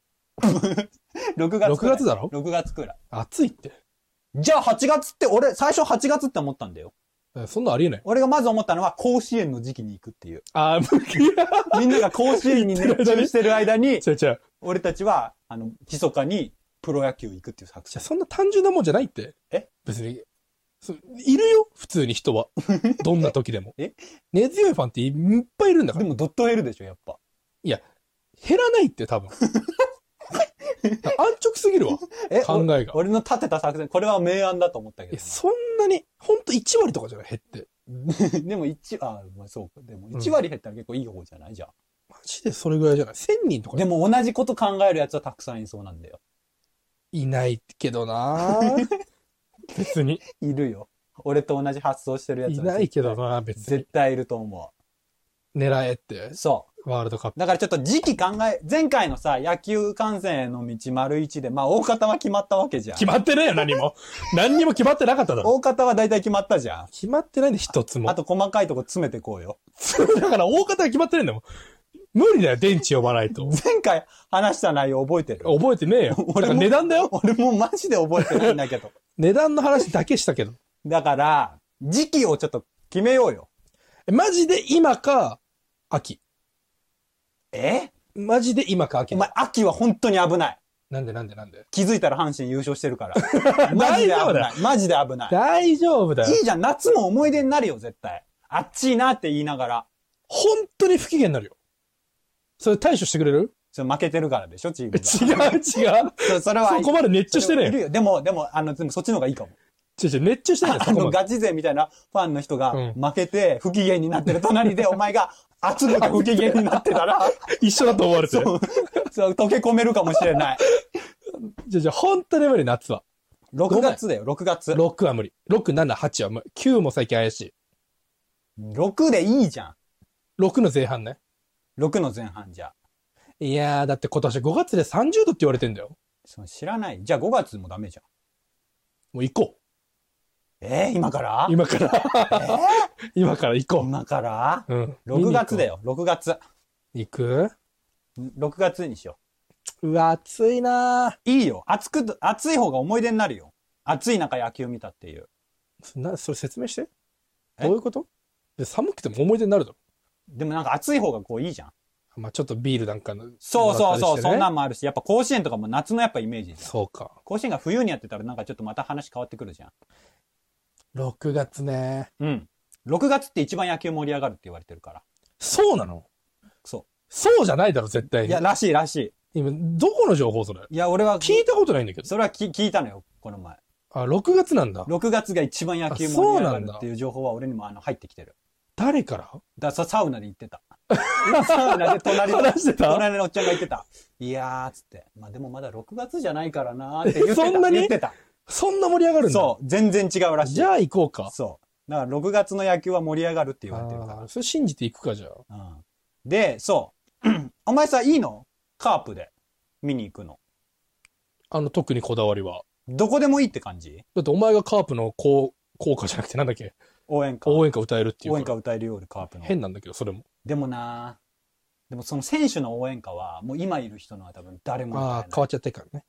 6月くらい。 6月だろ ?6 月くらい。 暑いって。 じゃあ8月って俺、最初8月って思ったんだよ。 そんなありえない。 俺がまず思ったのは甲子園の時期に行くっていう。 無みんなが甲子園に熱中してる間に、 違う。 俺たちは、密かにプロ野球行くっていう作戦。 そんな単純なもんじゃないって。別に。いるよ、普通に人は。どんな時でも。根強いファンっていっぱいいるんだから。 でもドット減るでしょ、やっぱ。 いや、減らないって多分。安直すぎるわ。考えが。 俺の立てた作戦、これは明暗だと思ったけど。 そんなに、ほんと1割とかじゃない減って。 でもまあそうか。でも1割減ったら結構いい方じゃないじゃん。 マジでそれぐらいじゃない ?1000 人とか。 でも同じこと考えるやつはたくさんいそうなんだよ。 いないけどな別に。 いるよ。俺と同じ発想してるやつは。 いないけどな別に。 絶対いると思う。狙えって。 そう。 ワールドカップ。 だからちょっと時期前回のさ、野球観戦への道丸1で、まあ大方は決まったわけじゃん。 決まってねえよ、何も。何にも決まってなかっただろ。 大方は大体決まったじゃん。 決まってないんで、一つも。 あと細かいとこ詰めてこうよ。 だから大方は決まってないんだもん。無理だよ、電池呼ばないと。 前回話した内容覚えてる？ 覚えてねえよ。俺も値段だよ。 俺もマジで覚えてないんだけど。 値段の話だけしたけど。 だから、時期をちょっと決めようよ。 マジで今か、秋。マジで今か秋。 お前、秋は本当に危ない。 なんで気づいたら阪神優勝してるから。マジで危ない。マジで危ない。 大丈夫だよ。 いいじゃん。夏も思い出になるよ、絶対。あっちいなって言いながら。 本当に不機嫌になるよ。それ対処してくれる？ それ負けてるからでしょ、チームが。 違う。 それは。 そこまで熱中してね。 いるよ。でも、そっちの方がいいかも。 熱中してね。 ガチ勢みたいなファンの人が負けて不機嫌になってる隣でお前が熱くて不機嫌になってたら一緒だと思われてる。 そう、溶け込めるかもしれない。 じゃあ本当に無理、夏は。 6月だよ、6月。 6は無理。6、7、8は無理。9も最近怪しい。 6でいいじゃん。 6の前半ね。 6の前半じゃ。 いやー、だって今年5月で30度って言われてんだよ。 知らない。じゃあ5月もダメじゃん。 もう行こう。 今から今から今から行こう。 今からうん。 6月だよ、6月。 行く ?6 月にしようわ、暑いなー。いいよ。暑い方が思い出になるよ。暑い中野球見たっていう。 それ説明して。どういうこと寒くても思い出になるだろ。 でもなんか暑い方がこういいじゃん。 まあちょっとビールなんかの、 そう、そんなんもあるし、やっぱ甲子園とかも夏のやっぱイメージじゃん。 そうか。 甲子園が冬にやってたらなんかちょっとまた話変わってくるじゃん。 6月ね。 うん。6月って一番野球盛り上がるって言われてるから。 そうなの？ そうじゃないだろ、絶対に。 いや、らしい。 今、どこの情報それ？ いや、俺は。 聞いたことないんだけど。 それは聞いたのよ、この前。 6月なんだ。 6月が一番野球盛り上がるっていう情報は俺にも入ってきてる。 誰から？ サウナで言ってた。サウナで隣のおっちゃんが言ってた。いやー、つって。まあでもまだ6月じゃないからなーって言ってた。 そんなに言ってた。 そんな盛り上がるんだ。 そう。全然違うらしい。 じゃあ行こうか。 そう。だから6月の野球は盛り上がるって言われてるから。 それ信じていくか、じゃあ。 うん。で、そう。お前さ、いいの？カープで見に行くの。 特にこだわりは。 どこでもいいって感じ？ だってお前がカープの効果じゃなくてなんだっけ？応援歌歌えるっていう。 応援歌歌えるようでカープの。 変なんだけど、それも。 でもその選手の応援歌は、もう今いる人のは多分誰も。 変わっちゃってるからね。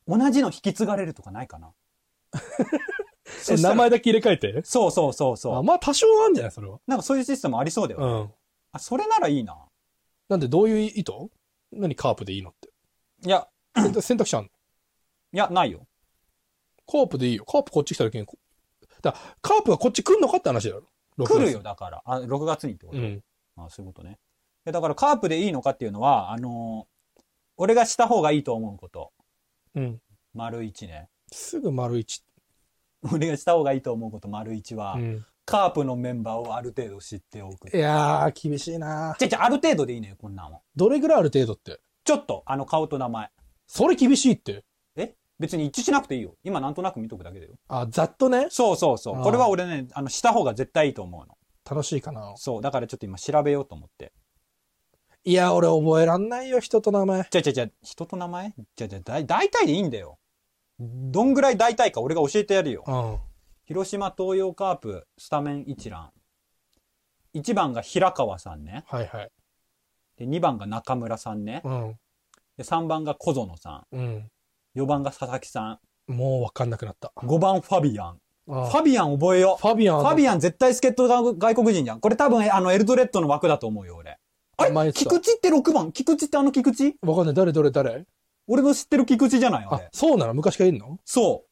同じの引き継がれるとかないかな。 名前だけ入れ替えてそうそうそうそう。 まあ多少あるんじゃないそれは。 なんかそういうシステムありそうだよね。 うん。 あ、それならいいな。 なんでどういう意図？何カープでいいのって。 いや、 選択肢あんの？ いや、ないよ。 カープでいいよ。カープこっち来た時に、カープがこっち来んのかって話だよ。 来るよ、だから。6月にってこと。 うん。 そういうことね。だからカープでいいのかっていうのは、俺がした方がいいと思うこと。 うん。 丸1ね。 すぐ丸1。 俺がした方がいいと思うこと丸1は、 うん。 カープのメンバーをある程度知っておく。 いやー、厳しいなある程度でいいのよ、こんなんは。 どれぐらいある程度って。 ちょっと、顔と名前。 それ厳しいって。 別に一致しなくていいよ。今なんとなく見とくだけだよ。 ざっとね。 そうそうそう。これは俺ね、した方が絶対いいと思うの。 楽しいかな。 そう。だからちょっと今調べようと思って。 いや、俺覚えらんないよ、人と名前。 人と名前大体でいいんだよ。どんぐらい大体か俺が教えてやるよ。 うん。 広島東洋カープスタメン一覧。1番が平川さんね。 はいはい。 で、2番が中村さんね。 うん。 で、3番が小園さうん。 ん。4番が佐々木さん。もうわかんなくなった。 5番ファビアン。 ファビアン覚えよう。 ファビアン絶対助っ人外国人じゃん。これ多分エルドレッドの枠だと思うよ、俺。あれ菊池って6番菊池って菊池わかんない。誰俺の知ってる菊池じゃないあれ。 そうなの？昔からいるの？ そう。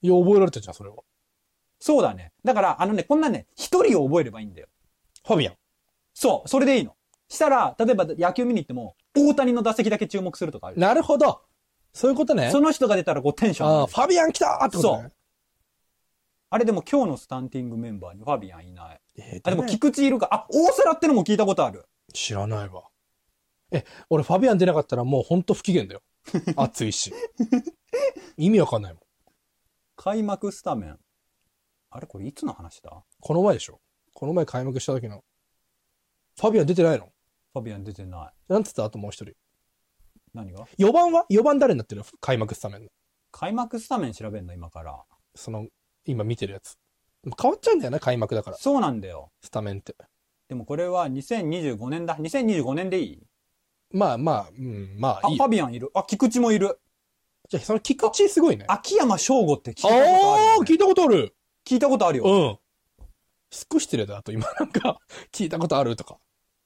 いや、覚えられてるじゃん、それは。 そうだね。だから、こんなね、一人を覚えればいいんだよ。 ファビアン。 そう、それでいいの。したら、例えば野球見に行っても、大谷の打席だけ注目するとかある。 なるほど。そういうことね。 その人が出たらテンション上がる。 ファビアン来たーってことね。 そう。あれでも今日のスタンディングメンバーにファビアンいない。 でも菊池いるか。大瀬良ってのも聞いたことある。 知らないわ。俺ファビアン出なかったらもうほんと不機嫌だよ。暑いし。意味わかんないもん。 開幕スタメン。あれこれいつの話だ？ この前でしょ？この前開幕した時の。ファビアン出てないの？ ファビアン出てない。 なんつった？あともう一人。 何が？ 4 番は？ 4 番誰になってる？開幕スタメンの。 開幕スタメン調べんの今から。 今見てるやつ。変わっちゃうんだよね、開幕だから。 そうなんだよ。 スタメンって。 でもこれは2025年だ。2025年でいい？ まあ、いい。 ファビアンいる。菊池もいる。 じゃあ、その菊池すごいね。 秋山翔吾って聞いたことある、ね。 聞いたことある。 聞いたことあるよ。 うん。すっごい失礼だ。あと今聞いたことあるとか。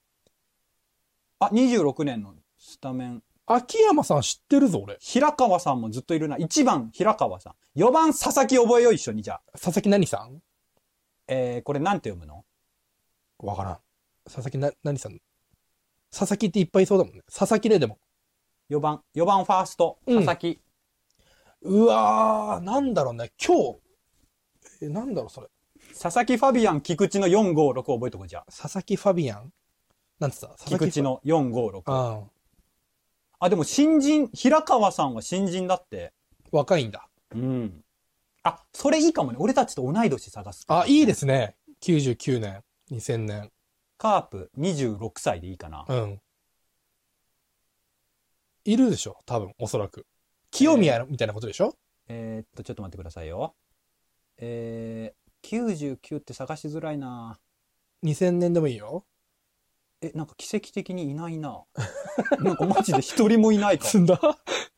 26年のスタメン。 秋山さん知ってるぞ、俺。 平川さんもずっといるな。1番、平川さん。4番、佐々木覚えよう、一緒に、じゃあ。 佐々木何さん？ これなんて読むの？ わからん。佐々木何さん？佐々木っていっぱいいそうだもんね。佐々木ね、でも。 4番ファースト、佐々木。 うわー、なんだろうね。今日、なんだろう、それ。 佐々木ファビアン、菊池の4、5、6覚えとこじゃあ。 佐々木ファビアンなんつった？ 菊池の4、5、6。でも新人、平川さんは新人だって。 若いんだ。 うん。それいいかもね。俺たちと同い年探す。 いいですね。99年、2000年。 カープ26歳でいいかな。 うん。いるでしょ多分、おそらく。清宮みたいなことでしょ？ ちょっと待ってくださいよ。99って探しづらいな。 2000年でもいいよ。 なんか奇跡的にいないな。なんかマジで一人もいないか。 すんだ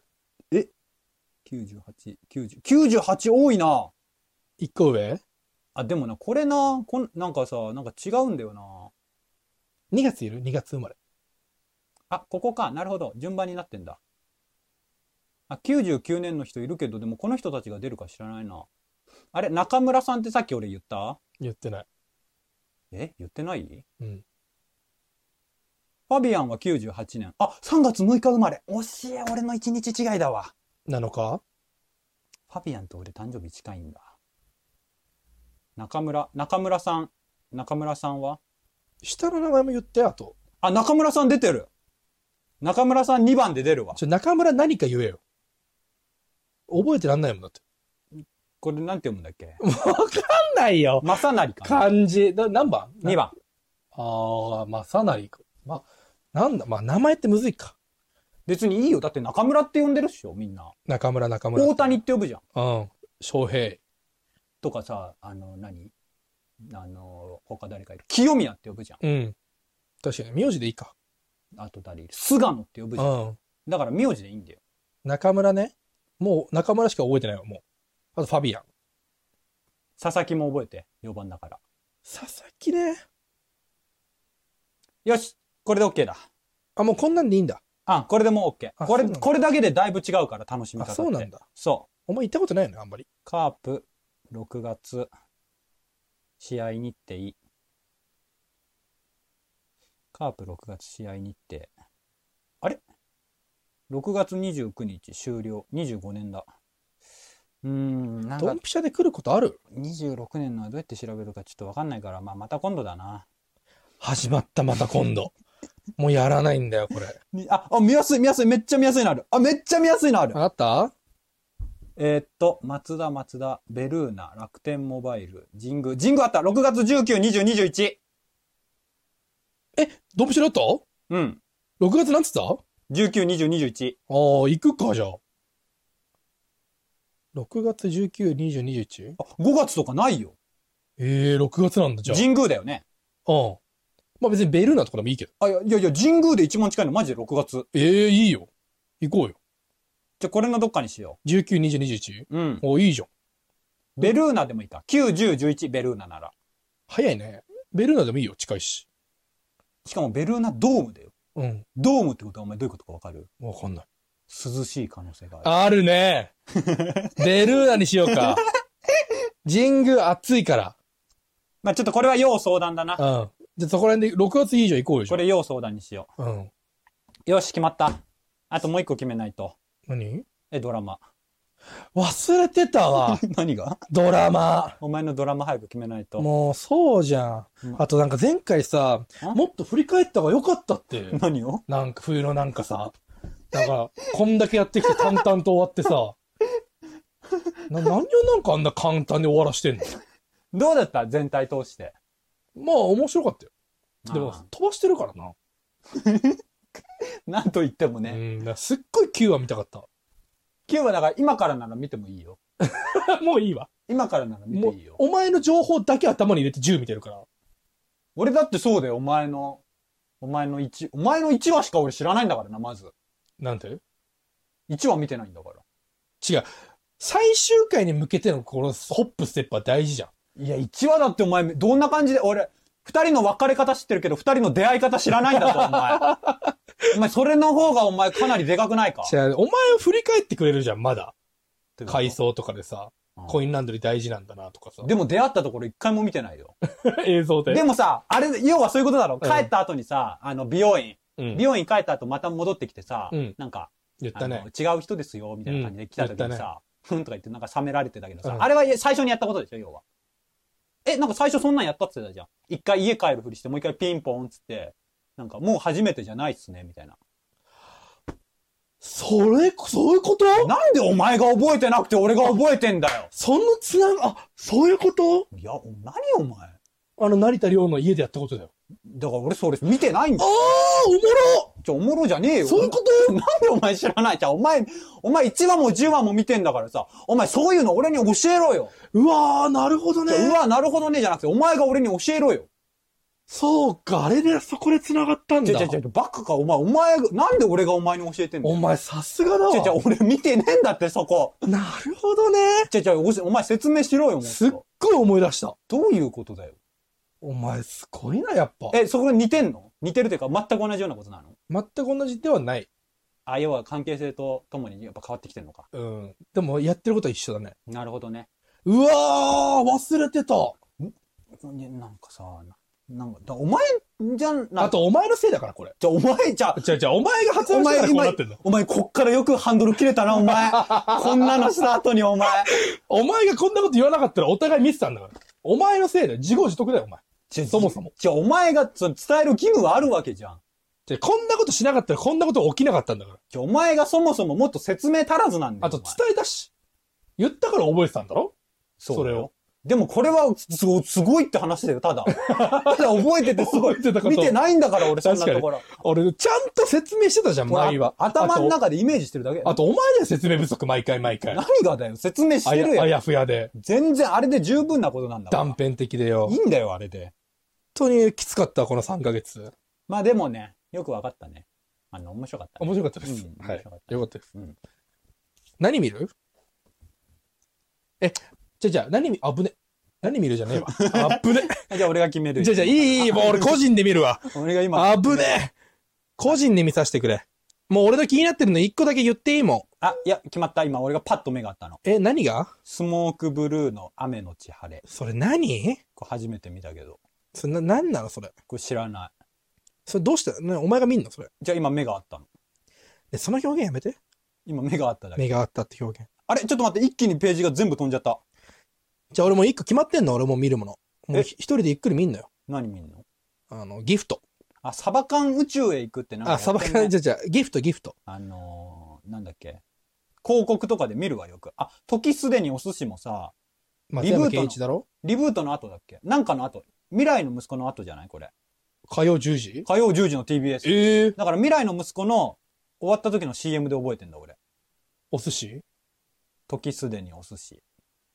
98、98多いな。 1個上？ でもな、これな、なんかさ、なんか違うんだよな。 2月いる？ 2 月生まれ。 ここか。なるほど。順番になってんだ。99年の人いるけど、でもこの人たちが出るか知らないな。あれ、中村さんってさっき俺言った？ 言ってない。 言ってない？ うん。 ファビアンは98年。3月6日生まれ。惜しい、俺の1日違いだわ。 7日？ ファビアンと俺誕生日近いんだ。中村さんは？ 下の名前も言って、あと。 中村さん出てる。中村さん2番で出るわ。 中村何か言えよ。覚えてらんないもんだって。 これなんて読むんだっけ？ わかんないよ。 正成かな。 漢字。何番？ 2 番。 正成か。なんだ、名前ってむずいか。 別にいいよ。だって中村って呼んでるっしょ、みんな。 中村。 大谷って呼ぶじゃん。 うん。翔平。 とかさ、他誰かいる。清宮って呼ぶじゃん。 うん。確かに、名字でいいか。 あと誰いる？菅野って呼ぶじゃん。 うん。 だから名字でいいんだよ。 中村ね。 もう中村しか覚えてないわ、もう。あとファビアン。 佐々木も覚えて、4番だから。 佐々木ね。 よし、これで OK だ。 あ、もうこんなんでいいんだ。 あ、これでもう OK。 そうなんだこれだけでだいぶ違うから楽しみ方って。 あ、そうなんだ。 そう。 お前行ったことないよね、あんまり。 カープ、6月、試合日程。カープ6月試合日程。あれ ?6 月29日終了。25年だ。なんかドンピシャで来ることある 26年のはどうやって調べるかちょっとわかんないから、また今度だな。 始まった、また今度。もうやらないんだよ、これ。 見やすい、めっちゃ見やすいのある。めっちゃ見やすいのある。 あった？ マツダ、ベルーナ、楽天モバイル、神宮あった。6月19、20、21。 ドンピシャだった？ うん。 6月なんつった？ 19、20、21。 ああ、行くか、じゃあ。6月19、20、21？ 5月とかないよ。 6月なんだ、じゃあ。 神宮だよね。 うん。まあ別にベルーナとかでもいいけど。 いや、神宮で一番近いのマジで6月。 いいよ。行こうよ。 じゃ、これのどっかにしよ 19、20、21？ う。うん。 いいじゃん。 ベルーナでもいいか。9、10、11、ベルーナなら。 早いね。ベルーナでもいいよ、近いし。 しかもベルーナドームだよ。 うん。 ドームってことはお前どういうことかわかる？ わかんない。 涼しい可能性がある。 あるね。ベルーナにしようか。神宮暑いから。 まあちょっとこれは要相談だな。 うん。じゃあそこら辺で6月いいじゃん、行こうよ。 これ要相談にしよう。うん。 う。よし、決まった。あともう一個決めないと。 何？ ドラマ。 忘れてたわ。 何が？ ドラマ。 お前のドラマ早く決めないと。 もう、そうじゃん。あとなんか前回さ、もっと振り返った方が良かったって。 何を？ なんか冬のなんかさ、だから、こんだけやってきて淡々と終わってさ、何をなんかあんな簡単に終わらしてんの？ どうだった全体通して。 まあ面白かったよ。でも飛ばしてるからな。 なんと言ってもね。 すっごい9話見たかった。 9話だから今からなら見てもいいよ。 もういいわ。 今からなら見ていいよ。 お前の情報だけ頭に入れて10見てるから。 俺だってそうだよ、お前の1話しか俺知らないんだからな、まず。 なんて？ 1話見てないんだから。 違う。最終回に向けてのこのホップステップは大事じゃん。いや、1話だってお前、どんな感じで、俺、2人の別れ方知ってるけど、2人の出会い方知らないんだぞ、お前。お前、それの方がお前かなりでかくないか？ 違う、お前を振り返ってくれるじゃん、まだ。回想とかでさ、コインランドリー大事なんだなとかさ。 でも出会ったところ一回も見てないよ。 映像で。 でもさ、あれ、要はそういうことだろ。帰った後にさ、美容院。美容院帰った後また戻ってきてさ、なんか、 言ったね。 違う人ですよ、みたいな感じで来た時にさ、ふんとか言ってなんか冷められてたけどさ、あれは最初にやったことでしょ、要は。なんか最初そんなんやったって言ってたじゃん。一回家帰るふりしてもう一回ピンポンっつって、なんかもう初めてじゃないっすね、みたいな。 そういうこと？ なんでお前が覚えてなくて俺が覚えてんだよ。 そういうこと？ いや、何お前。 成田凌の家でやったことだよ。 だから俺それ見てないんだよ。 おもろ！ おもろじゃねえよ。 そういうこと？ なんでお前知らない？お前1話も10話も見てんだからさ、お前そういうの俺に教えろよ。 うわー、なるほどね。 なるほどねじゃなくて、お前が俺に教えろよ。 そうか、あれでそこで繋がったんだ。 バカか、お前、なんで俺がお前に教えてんだよ。 お前さすがだわ。 俺見てねえんだって、そこ。 なるほどね。 お前説明しろよ、もう。 すっごい思い出した。 どういうことだよ。 お前すごいな、やっぱ。 そこ似てんの？似てるというか、全く同じようなことなの？ 全く同じではない。 要は関係性とともにやっぱ変わってきてるのか。 でも、やってることは一緒だね。 なるほどね。 うわー、忘れてた。 なんかさ、お前じゃん、 あとお前のせいだから、これ。 お前が発案したからこうなってんの。 お前、こっからよくハンドル切れたな、お前。こんなのした後に、お前。 お前がこんなこと言わなかったらお互い見てたんだから。お前のせいだよ。自業自得だよ、お前。そもそも。 お前が伝える義務はあるわけじゃん。 こんなことしなかったらこんなこと起きなかったんだから。 お前がそもそももっと説明足らずなんだよ。 あと伝えたし。言ったから覚えてたんだろ？それを。 でもこれはすごいって話だよ、ただ。ただ覚えててすごい。見てないんだから、俺そんなところ。 俺、ちゃんと説明してたじゃん、前は。 頭の中でイメージしてるだけ。 あと、お前で説明不足、毎回。何がだよ、説明してるよ。 あやふやで。 全然、あれで十分なことなんだから。 断片的でよ。 いいんだよ、あれで。 本当にきつかった、この3ヶ月。 まあでもね、よくわかったね。面白かった。 面白かったです。はい。よかったです。 何見る？じゃあ、何見るじゃねえわ。あぶね。 じゃあ俺が決める。 じゃあ、いい、もう俺個人で見るわ。 俺が今。 あぶね。個人で見させてくれ。もう俺の気になってるの一個だけ言っていいもん。 あ、いや、決まった。今俺がパッと目があったの。 何が？ スモークブルーの雨のち晴れ。 それ何？ これ初めて見たけど。 それ何なのそれ。 これ知らない。 それどうしたね、お前が見んのそれ。 じゃあ今目があったの。 その表現やめて。 今目があっただけ。 目があったって表現。 あれちょっと待って、一気にページが全部飛んじゃった。 じゃあ俺もう一個決まってんの？俺も見るもの。もう一人でゆっくり見んのよ。 何見んの？ ギフト。 あ、サバ缶宇宙へ行くってなんかやってんね。 サバ缶、じゃあ、ギフト。 なんだっけ。広告とかで見るわよく。あ、時すでにお寿司もさ、 松山ケンイチだろ？ リブートの後だっけ？なんかの後。未来の息子の後じゃないこれ。 火曜10時？ 火曜10時の TBS。だから未来の息子の終わった時の CM で覚えてんだ俺。 お寿司？ 時すでにお寿司。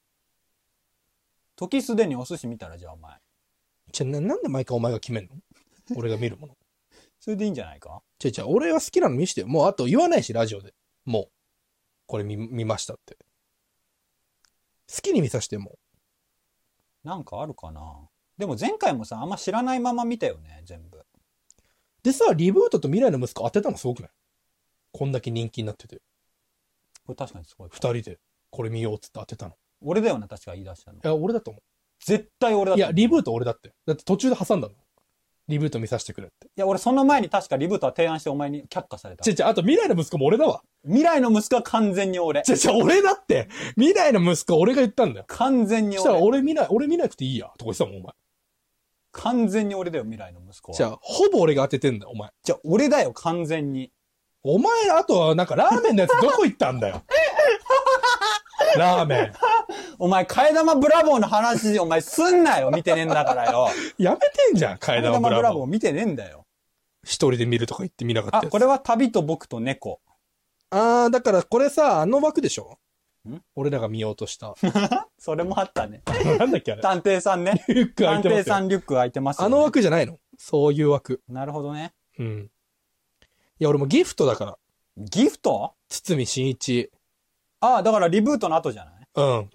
時すでにお寿司見たらじゃあお前。 なんで毎回お前が決めんの？俺が見るもの。 それでいいんじゃないか？ 俺は好きなの見してよ。もうあと言わないし、ラジオで。もう。これ見ましたって。好きに見させても。 なんかあるかな？でも前回もさ、あんま知らないまま見たよね、全部。 でさ、リブートと未来の息子当てたのすごくない？こんだけ人気になってて。 これ確かにすごい。 二人で、これ見ようっつって当てたの。 俺だよな、確か言い出したの。 いや、俺だと思う。 絶対俺だと思う。 いや、リブート俺だって。だって途中で挟んだの。リブート見させてくれって。 いや、俺その前に確かリブートは提案してお前に却下された。 あと未来の息子も俺だわ。 未来の息子は完全に俺。 俺だって。未来の息子俺が言ったんだよ。 完全に俺。 そしたら俺見なくていいや。とか言ってたもん、お前。 完全に俺だよ、未来の息子は。 ほぼ俺が当ててんだよ、お前。 俺だよ、完全に。 お前、あとはなんかラーメンのやつどこ行ったんだよ。ラーメン。 お前、替え玉ブラボーの話、お前すんなよ、見てねえんだからよ。 やめてんじゃん、替え玉ブラボー。 見てねえんだよ。 一人で見るとか言って見なかったやつ。 これは旅と僕と猫。 だからこれさ、あの枠でしょ？俺らが見ようとした。 それもあったね。 なんだっけあれ。 探偵さんね。 リュック開いてますよ。 探偵さんリュック開いてますよ、ね。 あの枠じゃないの？そういう枠。 なるほどね。 うん。いや、俺もギフトだから。 ギフト？ 堤真一。 だからリブートの後じゃない？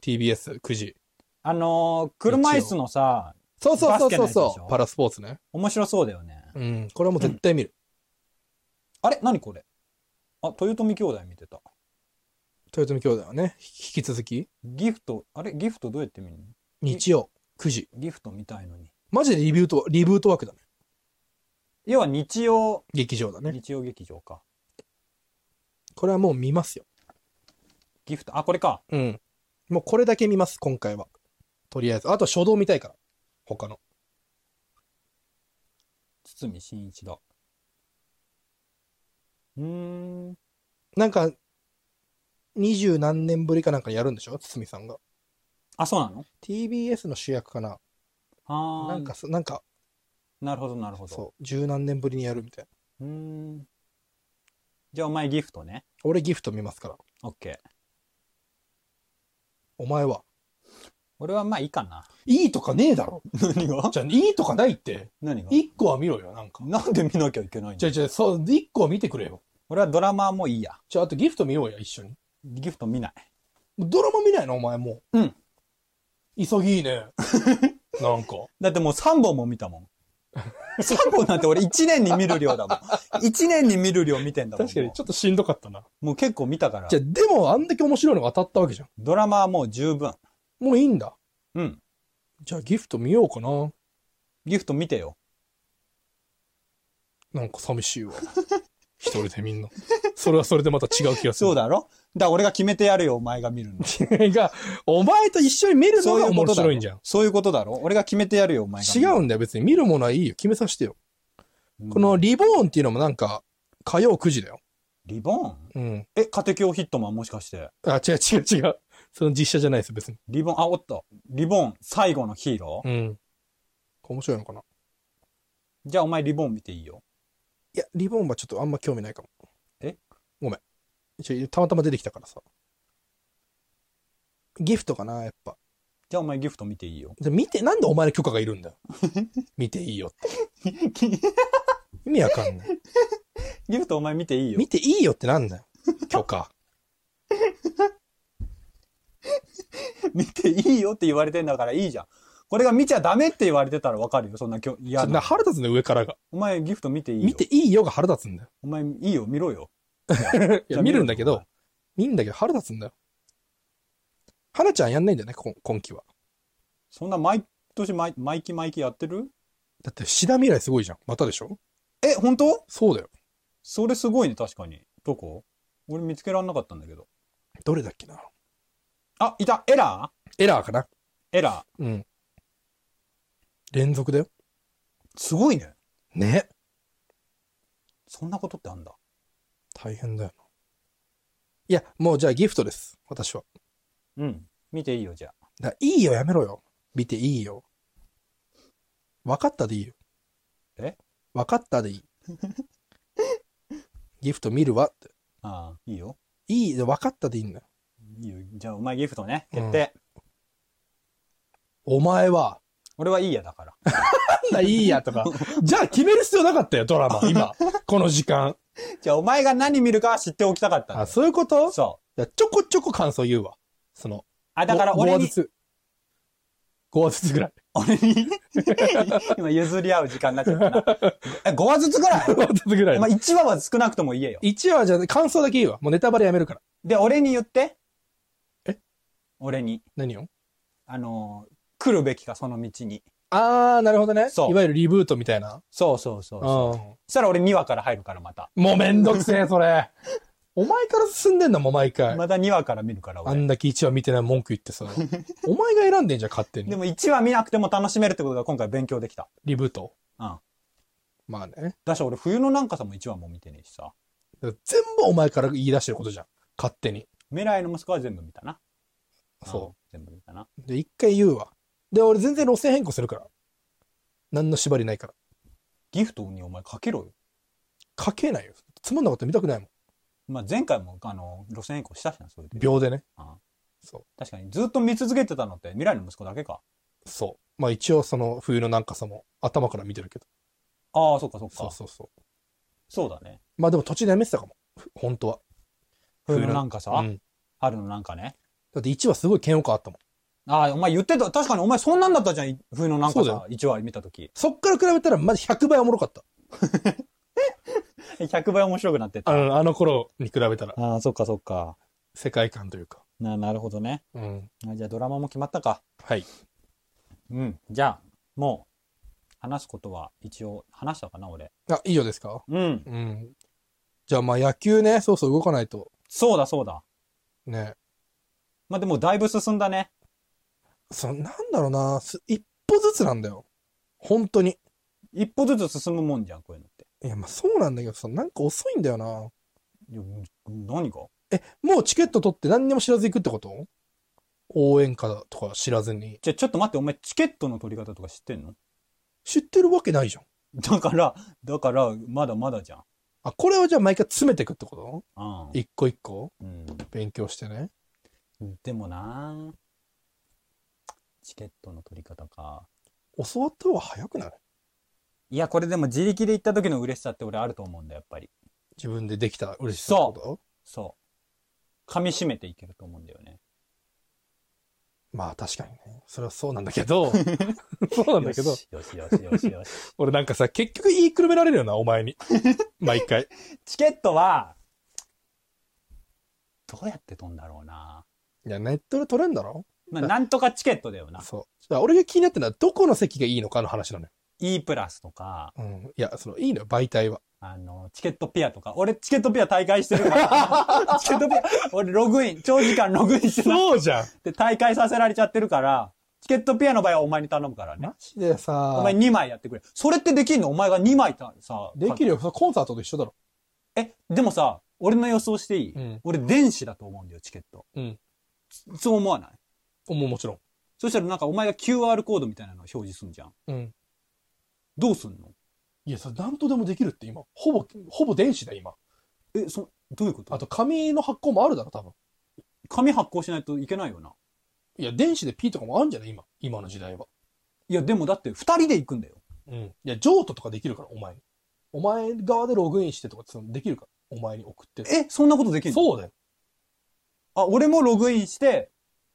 TBS 9時。 車椅子のさ、 そう。パラスポーツね。 面白そうだよね。 これはもう絶対見る。 あれ何これ？豊臣兄弟見てた。 豊臣兄弟はね、引き続き。 ギフトどうやって見るの？ 日曜9時。 ギフト見たいのに。 マジでリブート枠だね。 要は日曜劇場だね。 日曜劇場か。 これはもう見ますよ。 ギフト、これか。 もうこれだけ見ます、今回は。とりあえず。あとは初動見たいから。他の。 堤真一だ。 なんか、20何年ぶりかなんかやるんでしょ？堤さんが。 そうなの？ TBS の主役かな。なんか。 なるほど。 そう。十何年ぶりにやるみたいな。 じゃあお前ギフトね。 俺ギフト見ますから。 オッケー。 お前は？ 俺はまあいいかな。 いいとかねえだろ。 何が？ じゃあ、いいとかないって。 何が？ 一個は見ろよ、なんか。 なんで見なきゃいけないんだ？ そう、一個は見てくれよ。 俺はドラマはもういいや。 あとギフト見ようや、一緒に。 ギフト見ない。 ドラマ見ないのお前もう。 潔いね。なんか。 だってもう3本も見たもん。3本なんて俺1年に見る量だもん。1年に見る量見てんだもん。 確かにちょっとしんどかったな。 もう結構見たから。 でもあんだけ面白いのが当たったわけじゃん。 ドラマはもう十分。 もういいんだ。 じゃあギフト見ようかな。 ギフト見てよ。 なんか寂しいわ。一人でみんな。それはそれでまた違う気がする。 そうだろ？だから俺が決めてやるよ、お前が見るの。 お前と一緒に見るのが面白いんじゃん。 そういうことだろ？俺が決めてやるよ、お前が。 違うんだよ、別に。見るものはいいよ。決めさせてよ。このリボーンっていうのもなんか、火曜9時だよ。 リボーン？ 家庭教ヒットマンもしかして。 違う。その実写じゃないです、別に。 リボーン、おっと。リボーン、最後のヒーロー？ 面白いのかな。 じゃあお前リボーン見ていいよ。 いや、リボーンはちょっとあんま興味ないかも。ごめん。たまたま出てきたからさ。ギフトかな、やっぱ。 じゃあお前ギフト見ていいよ。 なんでお前の許可がいるんだよ。見ていいよって。意味わかんない。 ギフトお前見ていいよ。 見ていいよってなんだよ。許可。 見ていいよって言われてんだからいいじゃん。これが見ちゃダメって言われてたらわかるよ。そんな嫌な。 腹立つね、上からが。 お前ギフト見ていいよ。 見ていいよが腹立つんだよ。 お前いいよ、見ろよ。 いや、見るんだけど腹立つんだよ。花ちゃんやんないんだよね、今期は。 そんな毎年毎期やってる？ だってシダ未来すごいじゃん。またでしょ？ え、本当？ そうだよ。 それすごいね、確かに。どこ？俺見つけらんなかったんだけど。 どれだっけな。 あ、いた。エラーかな。 エラー。 うん。連続だよ。 すごいね。 ね。 そんなことってあんだ。 大変だよな。いや、もうじゃあギフトです。私は。 うん。見ていいよ、じゃあ。 いいよ、やめろよ。見ていいよ。分かったでいいよ。分かったでいい。ギフト見るわって。 ああ、いいよ。 いいで、分かったでいいんだよ。 いいよ。じゃあ、お前ギフトね。決定。 お前は。 俺はいいやだから。 なんだいいやとか。じゃあ決める必要なかったよ、ドラマ。今。この時間。 じゃあ、お前が何見るかは知っておきたかったんだよ。 あ、そういうこと？ そちょこちょこ感想言うわ。 あ、だから俺に。 5話ずつぐらい。 俺に今譲り合う時間になっちゃったな。5話ずつぐらい ?5 話ずつぐらい。 お前1話は少なくとも言えよ。 1話じゃ感想だけ言うわ。もうネタバレやめるから。 で、俺に言って。俺に。 何を？ 来るべきか、その道に。 あー、なるほどね。 そう。 いわゆるリブートみたいな。 そう。そしたら俺2話から入るからまた。 もうめんどくせえ、それ。お前から進んでんだもん、毎回。 また2話から見るから俺。 あんだけ1話見てない文句言ってさ。お前が選んでんじゃん、勝手に。 でも1話見なくても楽しめるってことが今回勉強できた。 リブート？ うん。 まあね。 だし俺冬のなんかさも1話も見てねえしさ。 全部お前から言い出してることじゃん。勝手に。 未来の息子は全部見たな。 そう。 全部見たな。 で、一回言うわ。で、俺全然路線変更するから。何の縛りないから。 ギフトにお前かけろよ。 かけないよ。つまんなかったら見たくないもん。 まあ前回も路線変更したしな、それで。 秒でね。 そう。確かにずっと見続けてたのって未来の息子だけか。 そう。まあ一応冬のなんかさも頭から見てるけど。 ああ、そっか。そうだね。 まあでも途中でやめてたかも。本当は。 冬のなんかさ、 うん、 春のなんかね。 だって1話すごい嫌悪感あったもん。 ああ、お前言ってた。確かにお前そんなんだったじゃん。冬のなんかさ、1話見たとき。 そっから比べたらまじ100倍おもろかった。 100倍面白くなってた。 あの頃に比べたら。 ああ、そっか。 世界観というか。 なるほどね。 うん。 じゃあドラマも決まったか。 はい。 うん。じゃあ、もう、話すことは一応話したかな、俺。 あ、いいよですか？ うん。 うん。じゃあまあ野球ね、そう動かないと。 そうだ。 ね。 まあでもだいぶ進んだね。 なんだろうな、一歩ずつなんだよ。本当に。 一歩ずつ進むもんじゃん、こういうのって。 いや、まあそうなんだけどさ、なんか遅いんだよな。 いや、何が？ もうチケット取って何にも知らず行くってこと？応援歌とか知らずに。 ちょっと待って、お前チケットの取り方とか知ってんの？ 知ってるわけないじゃん。 だから、まだじゃん。 あ、これをじゃあ毎回詰めていくってこと？ うん。 一個一個？ うん。 勉強してね。 でもなチケットの取り方か。 教わった方が早くない？ いや、これでも自力で行った時の嬉しさって俺あると思うんだよ、やっぱり。 自分でできた嬉しさってこと？ そう。噛み締めていけると思うんだよね。 まあ確かにね。それはそうなんだけど。そうなんだけど。 よし。 俺なんかさ、結局言いくるめられるよな、お前に。毎回。 チケットは、どうやって取んだろうな。 いや、ネットで取れんだろ？ まあ、なんとかチケットだよな。 そう。だから俺が気になってるのは、どこの席がいいのかの話なのよ。 E プラスとか。 うん。いや、いいのよ、媒体は。 チケットピアとか。俺、チケットピア大会してるから。チケットピア、俺、長時間ログインしてそうじゃん。 で、大会させられちゃってるから、チケットピアの場合はお前に頼むからね。 マジでさ。 お前2枚やってくれ。それってできんの？お前が2枚さ。 できるよ。コンサートと一緒だろ。 でもさ、俺の予想していい？ うん、 俺、電子だと思うんだよ、チケット。 うん。 そう思わない？ もちろん。 そしたらなんかお前が QR コードみたいなのを表示すんじゃん。 うん。 どうすんの？ いや、なんとでもできるって今。ほぼ電子だ、今。 どういうこと？ あと、紙の発行もあるだろ、多分。 紙発行しないといけないよな。 いや、電子で P とかもあるんじゃない今の時代は。 いや、でもだって二人で行くんだよ。 うん。いや、譲渡とかできるから、お前に。お前側でログインしてとかできるから。お前に送って。 そんなことできるの？ そうだよ。 俺もログインして、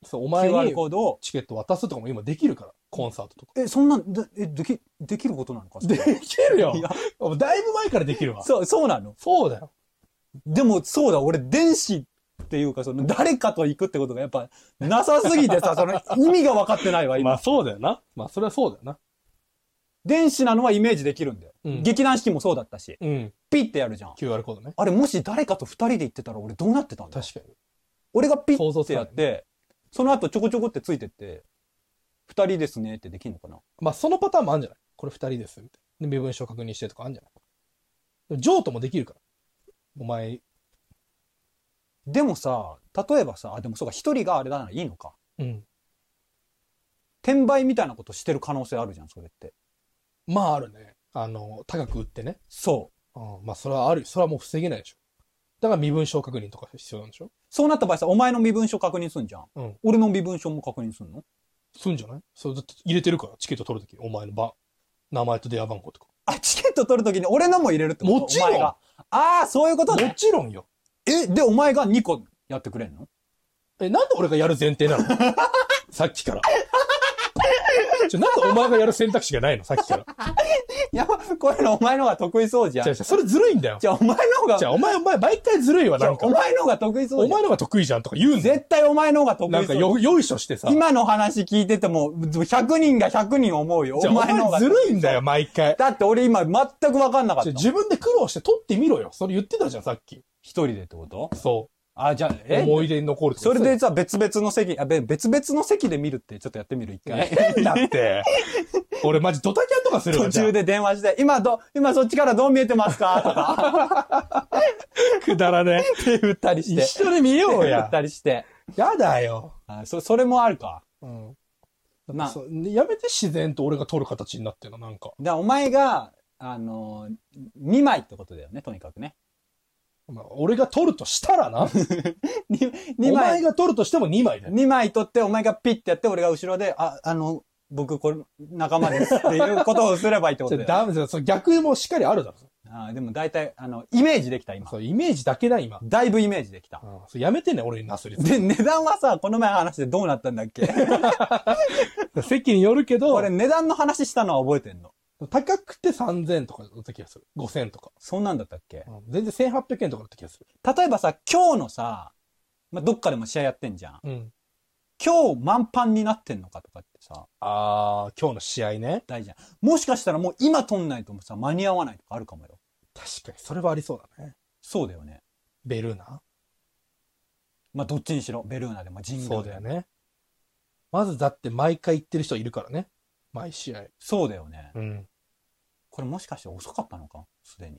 そう、お前 QR にコードを。 チケット渡すとかも今できるから。コンサートとか。 そんなん、できることなのかできるよいや。 だいぶ前からできるわ。 そうなの。 そうだよ。 でも、そうだ、俺、電子っていうか、誰かと行くってことがやっぱ、なさすぎてさ、意味が分かってないわ、今。 まあそうだよな。まあそれはそうだよな。 電子なのはイメージできるんだよ。 うん劇団四季もそうだったし。 うん。 ピッてやるじゃん。 QR コードね。 あれ、もし誰かと二人で行ってたら俺どうなってたんだ。 確かに。 俺がピ想像つかないッてやって、その後ちょこちょこってついてって、二人ですねってできんのかな。 まあそのパターンもあるんじゃない？これ2人です。みたいな。で、身分証確認してとかあるんじゃない？でも譲渡もできるから。お前、 でもさ、例えばさ、でもそうか、一人があれだならいいのか。 うん。 転売みたいなことしてる可能性あるじゃん、それって。 まああるね。高く売ってね。 そう。 まあそれはある。それはもう防げないでしょ。だから身分証確認とか必要なんでしょ？ そうなった場合さ、お前の身分証確認すんじゃん。 うん。 俺の身分証も確認すんの？ すんじゃない？それだって入れてるから、チケット取るときに。お前の名前と電話番号とか。 あ、チケット取るときに俺のも入れるってこと？ もちろんお前が。ああ、そういうこともね。 ちろんよ。 で、お前が2個やってくれんの？ なんで俺がやる前提なの？さっきから。なんでお前がやる選択肢がないの？さっきから。 いや、こういうのお前の方が得意そうじゃん。 それずるいんだよ。 じゃあお前の方が、 お前、毎回ずるいわ、なんか。 お前の方が得意そうじゃん。 お前の方が得意じゃんとか言うんだよ。 絶対お前の方が得意そう。 なんかよいしょしてさ。 今の話聞いてても、100人が100人思うよ。お前の方が。 ずるいんだよ、毎回。 だって俺今全く分かんなかった。 自分で苦労して撮ってみろよ。それ言ってたじゃん、さっき。 一人でってこと？ そう。 あ、じゃあ、 思い出に残る。 それでさ、別々の席で見るってちょっとやってみる、一回。 だって。俺マジドタキャンとかするわ。 途中で電話して、今そっちからどう見えてますかとか。 くだらね。 手振ったりして。 一緒に見ようや。 手振ったりして。 やだよ。 それもあるか。 うん。やめて自然と俺が撮る形になってるの、なんか。 お前が、2枚ってことだよね、とにかくね。 俺が撮るとしたらな。 2 お前枚。 が撮るとしても2枚だよ。 2枚撮って、お前がピッてやって、俺が後ろで、僕これ仲間ですっていうことをすればいいってことだよ。 ダメですよ。逆もしっかりあるだろ。 でも大体、イメージできた、今。 そう、イメージだけだ、今。 だいぶイメージできた。 やめてね、俺になすりつで、値段はさ、この前話してどうなったんだっけ？ 席によるけど。 俺値段の話したのは覚えてんの。 高くて3000とかだった気がする。5000とか。 そんなんだったっけ？ 全然1800円とかだった気がする。 例えばさ、今日のさ、どっかでも試合やってんじゃん。 うん。 今日満帆になってんのかとかってさ。 今日の試合ね。 大事じゃん。もしかしたらもう今取んないとさ、間に合わないとかあるかもよ。 確かに、それはありそうだね。 そうだよね。 ベルーナ？ どっちにしろ、ベルーナでも神宮で。 そうだよね。まずだって毎回行ってる人いるからね。毎試合。 そうだよね。 うん。 これもしかして遅かったのか？すでに。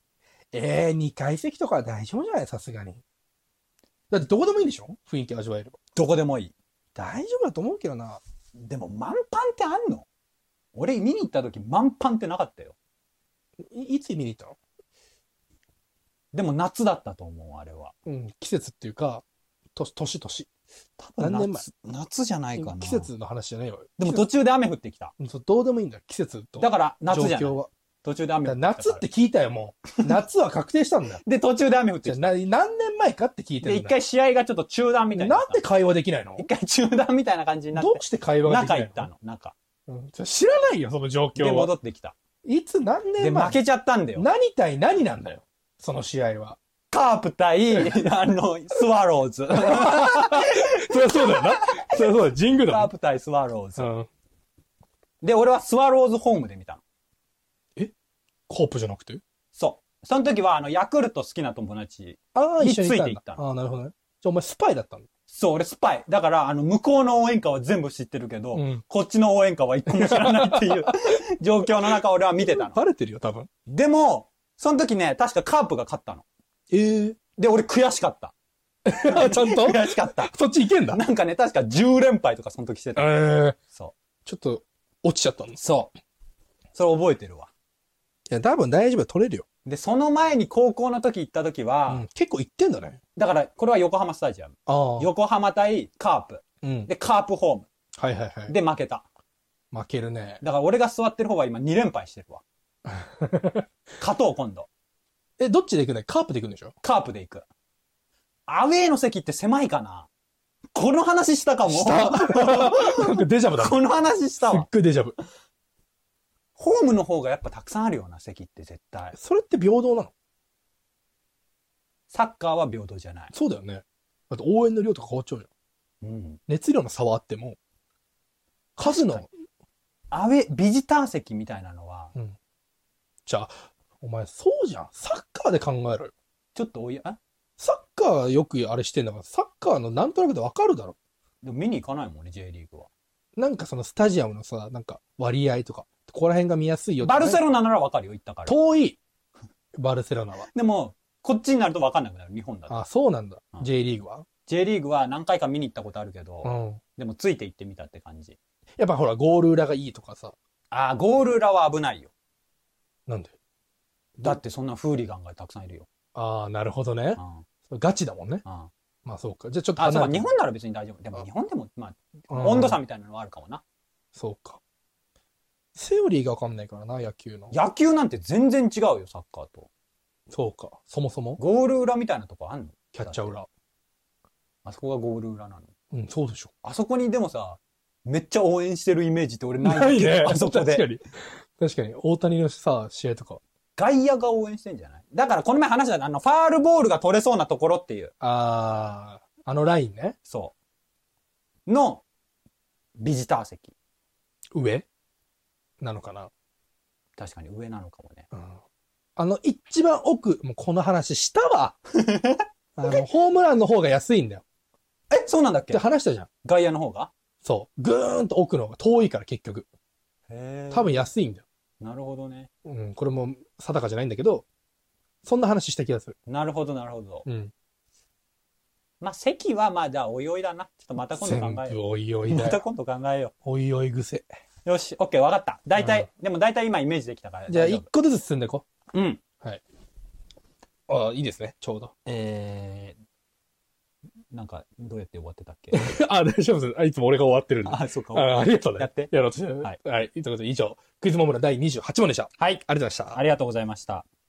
2階席とかは大丈夫じゃない？さすがに。だってどこでもいいんでしょ？雰囲気味わえれば。 どこでもいい。 大丈夫だと思うけどな。 でも満帆ってあんの？俺見に行った時満帆ってなかったよ。 いつ見に行ったの？ でも夏だったと思う、あれは。 うん、季節っていうか、年。 多分何年前？ 夏じゃないかな。 季節の話じゃないわよ。 でも途中で雨降ってきた。 どうでもいいんだよ、季節と。 だから夏じゃない。 状況は。 途中で雨降ってきた。 夏って聞いたよ、もう。夏は確定したんだよ。 で、途中で雨降ってきた。 何年前かって聞いてるんだよ。 で、一回試合がちょっと中断みたいな。 なんで会話できないの？ 一回中断みたいな感じになって。 どうして会話ができないの？ 中行ったの、中。 知らないよ、その状況は。 で、戻ってきた。 いつ何年前？ で、負けちゃったんだよ。 何対何なんだよ、その試合は。 カープ対、スワローズ。 そりゃそうだよな。そりゃそうだよ、神宮だもん。 カープ対スワローズ。 うん。 で、俺はスワローズホームで見たの。 コープじゃなくて？ そう。その時は、ヤクルト好きな友達について行ったの。 なるほどね。じゃあお前スパイだったんだ。 そう、俺スパイ。だから、向こうの応援歌は全部知ってるけど、こっちの応援歌は一個も知らないっていう状況の中俺は見てたの。 バレてるよ、多分。 でも、その時ね、確かカープが勝ったの。で、俺悔しかった。 ちゃんと悔しかった。 そっち行けんだ。 なんかね、確か10連敗とかその時してた。そう。 ちょっと、落ちちゃったの。 そう。それ覚えてるわ。 いや、多分大丈夫、取れるよ。 で、その前に高校の時行った時は、 結構行ってんだね。 だから、これは横浜スタジアム。横浜対カープ。で、カープホーム。 はいはいはい。 で、負けた。 負けるね。 だから俺が座ってる方は今2連敗してるわ。勝とう、今度。 どっちで行くね？カープで行くんでしょ？ カープで行く。アウェーの席って狭いかな？ この話したかも。 したなんかデジャブだね。 この話したすっわ。 ごいデジャブ。 ホームの方がやっぱたくさんあるような、席って絶対。 それって平等なの？ サッカーは平等じゃない。 そうだよね。だって応援の量とか変わっちゃうじゃん。 うん。 熱量の差はあっても、数の、 ビジター席みたいなのは、 じゃあ、お前そうじゃん。サッカーで考えろよ。 ちょっとサッカーよくあれしてんだから、サッカーのなんとなくでわかるだろ。 でも見に行かないもんね、J リーグは。 なんかそのスタジアムのさ、なんか割合とか、ここら辺が見やすいよとかね、 バルセロナならわかるよ、行ったから。 遠い。バルセロナは。 でも、こっちになるとわかんなくなる、日本だと。 あ、そうなんだ。 うん J リーグは。 J リーグは何回か見に行ったことあるけど、 うん。 でもついて行ってみたって感じ。 やっぱほら、ゴール裏がいいとかさ。 ゴール裏は危ないよ。 なんで？ だってそんなフーリガンがたくさんいるよ。 ああ、なるほどねう。ん。 ガチだもんね。 うん。 まあそうか。じゃあちょっとそうか、 離れて日本なら別に大丈夫。でも日本でも、 うん温度差みたいなのはあるかもな。 そうか。セオリーがわかんないからな、野球の。 野球なんて全然違うよ、サッカーと。 そうか。そもそもゴール裏みたいなとこあんの？ キャッチャー裏。 あそこがゴール裏なの。 うん、そうでしょ。 あそこにでもさ、めっちゃ応援してるイメージって俺ないんだないね。 あそこで。 確かに。確かに。大谷のさ、試合とか。 外野が応援してんじゃない？だからこの前話したファールボールが取れそうなところっていう。 あー、あのラインね。 そう。の、ビジター席。 上なのかな。 確かに上なのかもね。 一番奥、もうこの話したわ。ホームランの方が安いんだよ。 そうなんだっけ？ って話したじゃん。 外野の方が？ そう。ぐーんと奥の方が遠いから結局。 へー。 多分安いんだよ。 なるほどね。 うん、これも定かじゃないんだけど、そんな話した気がする。 なるほど、なるほど。 うん。 まあ、席はじゃあおいおいだな。ちょっとまた今度考えよ全部おいおう。 いだよ。 また今度考えよおいおい癖。 う。よし、オッケー、わかった。大体、でも大体今イメージできたから。 じゃあ大丈夫一個ずつ進んでいこうん。 う。ああ、いいですね。ちょうど。 なんか、どうやって終わってたっけ？ あ、大丈夫です。いつも俺が終わってるんで。 そうか。 ありがとうね。 やって。 やろうとして。 はい。 はい。ということで以上、クイズモムラ第28問でした。 はい。 ありがとうございました。 ありがとうございました。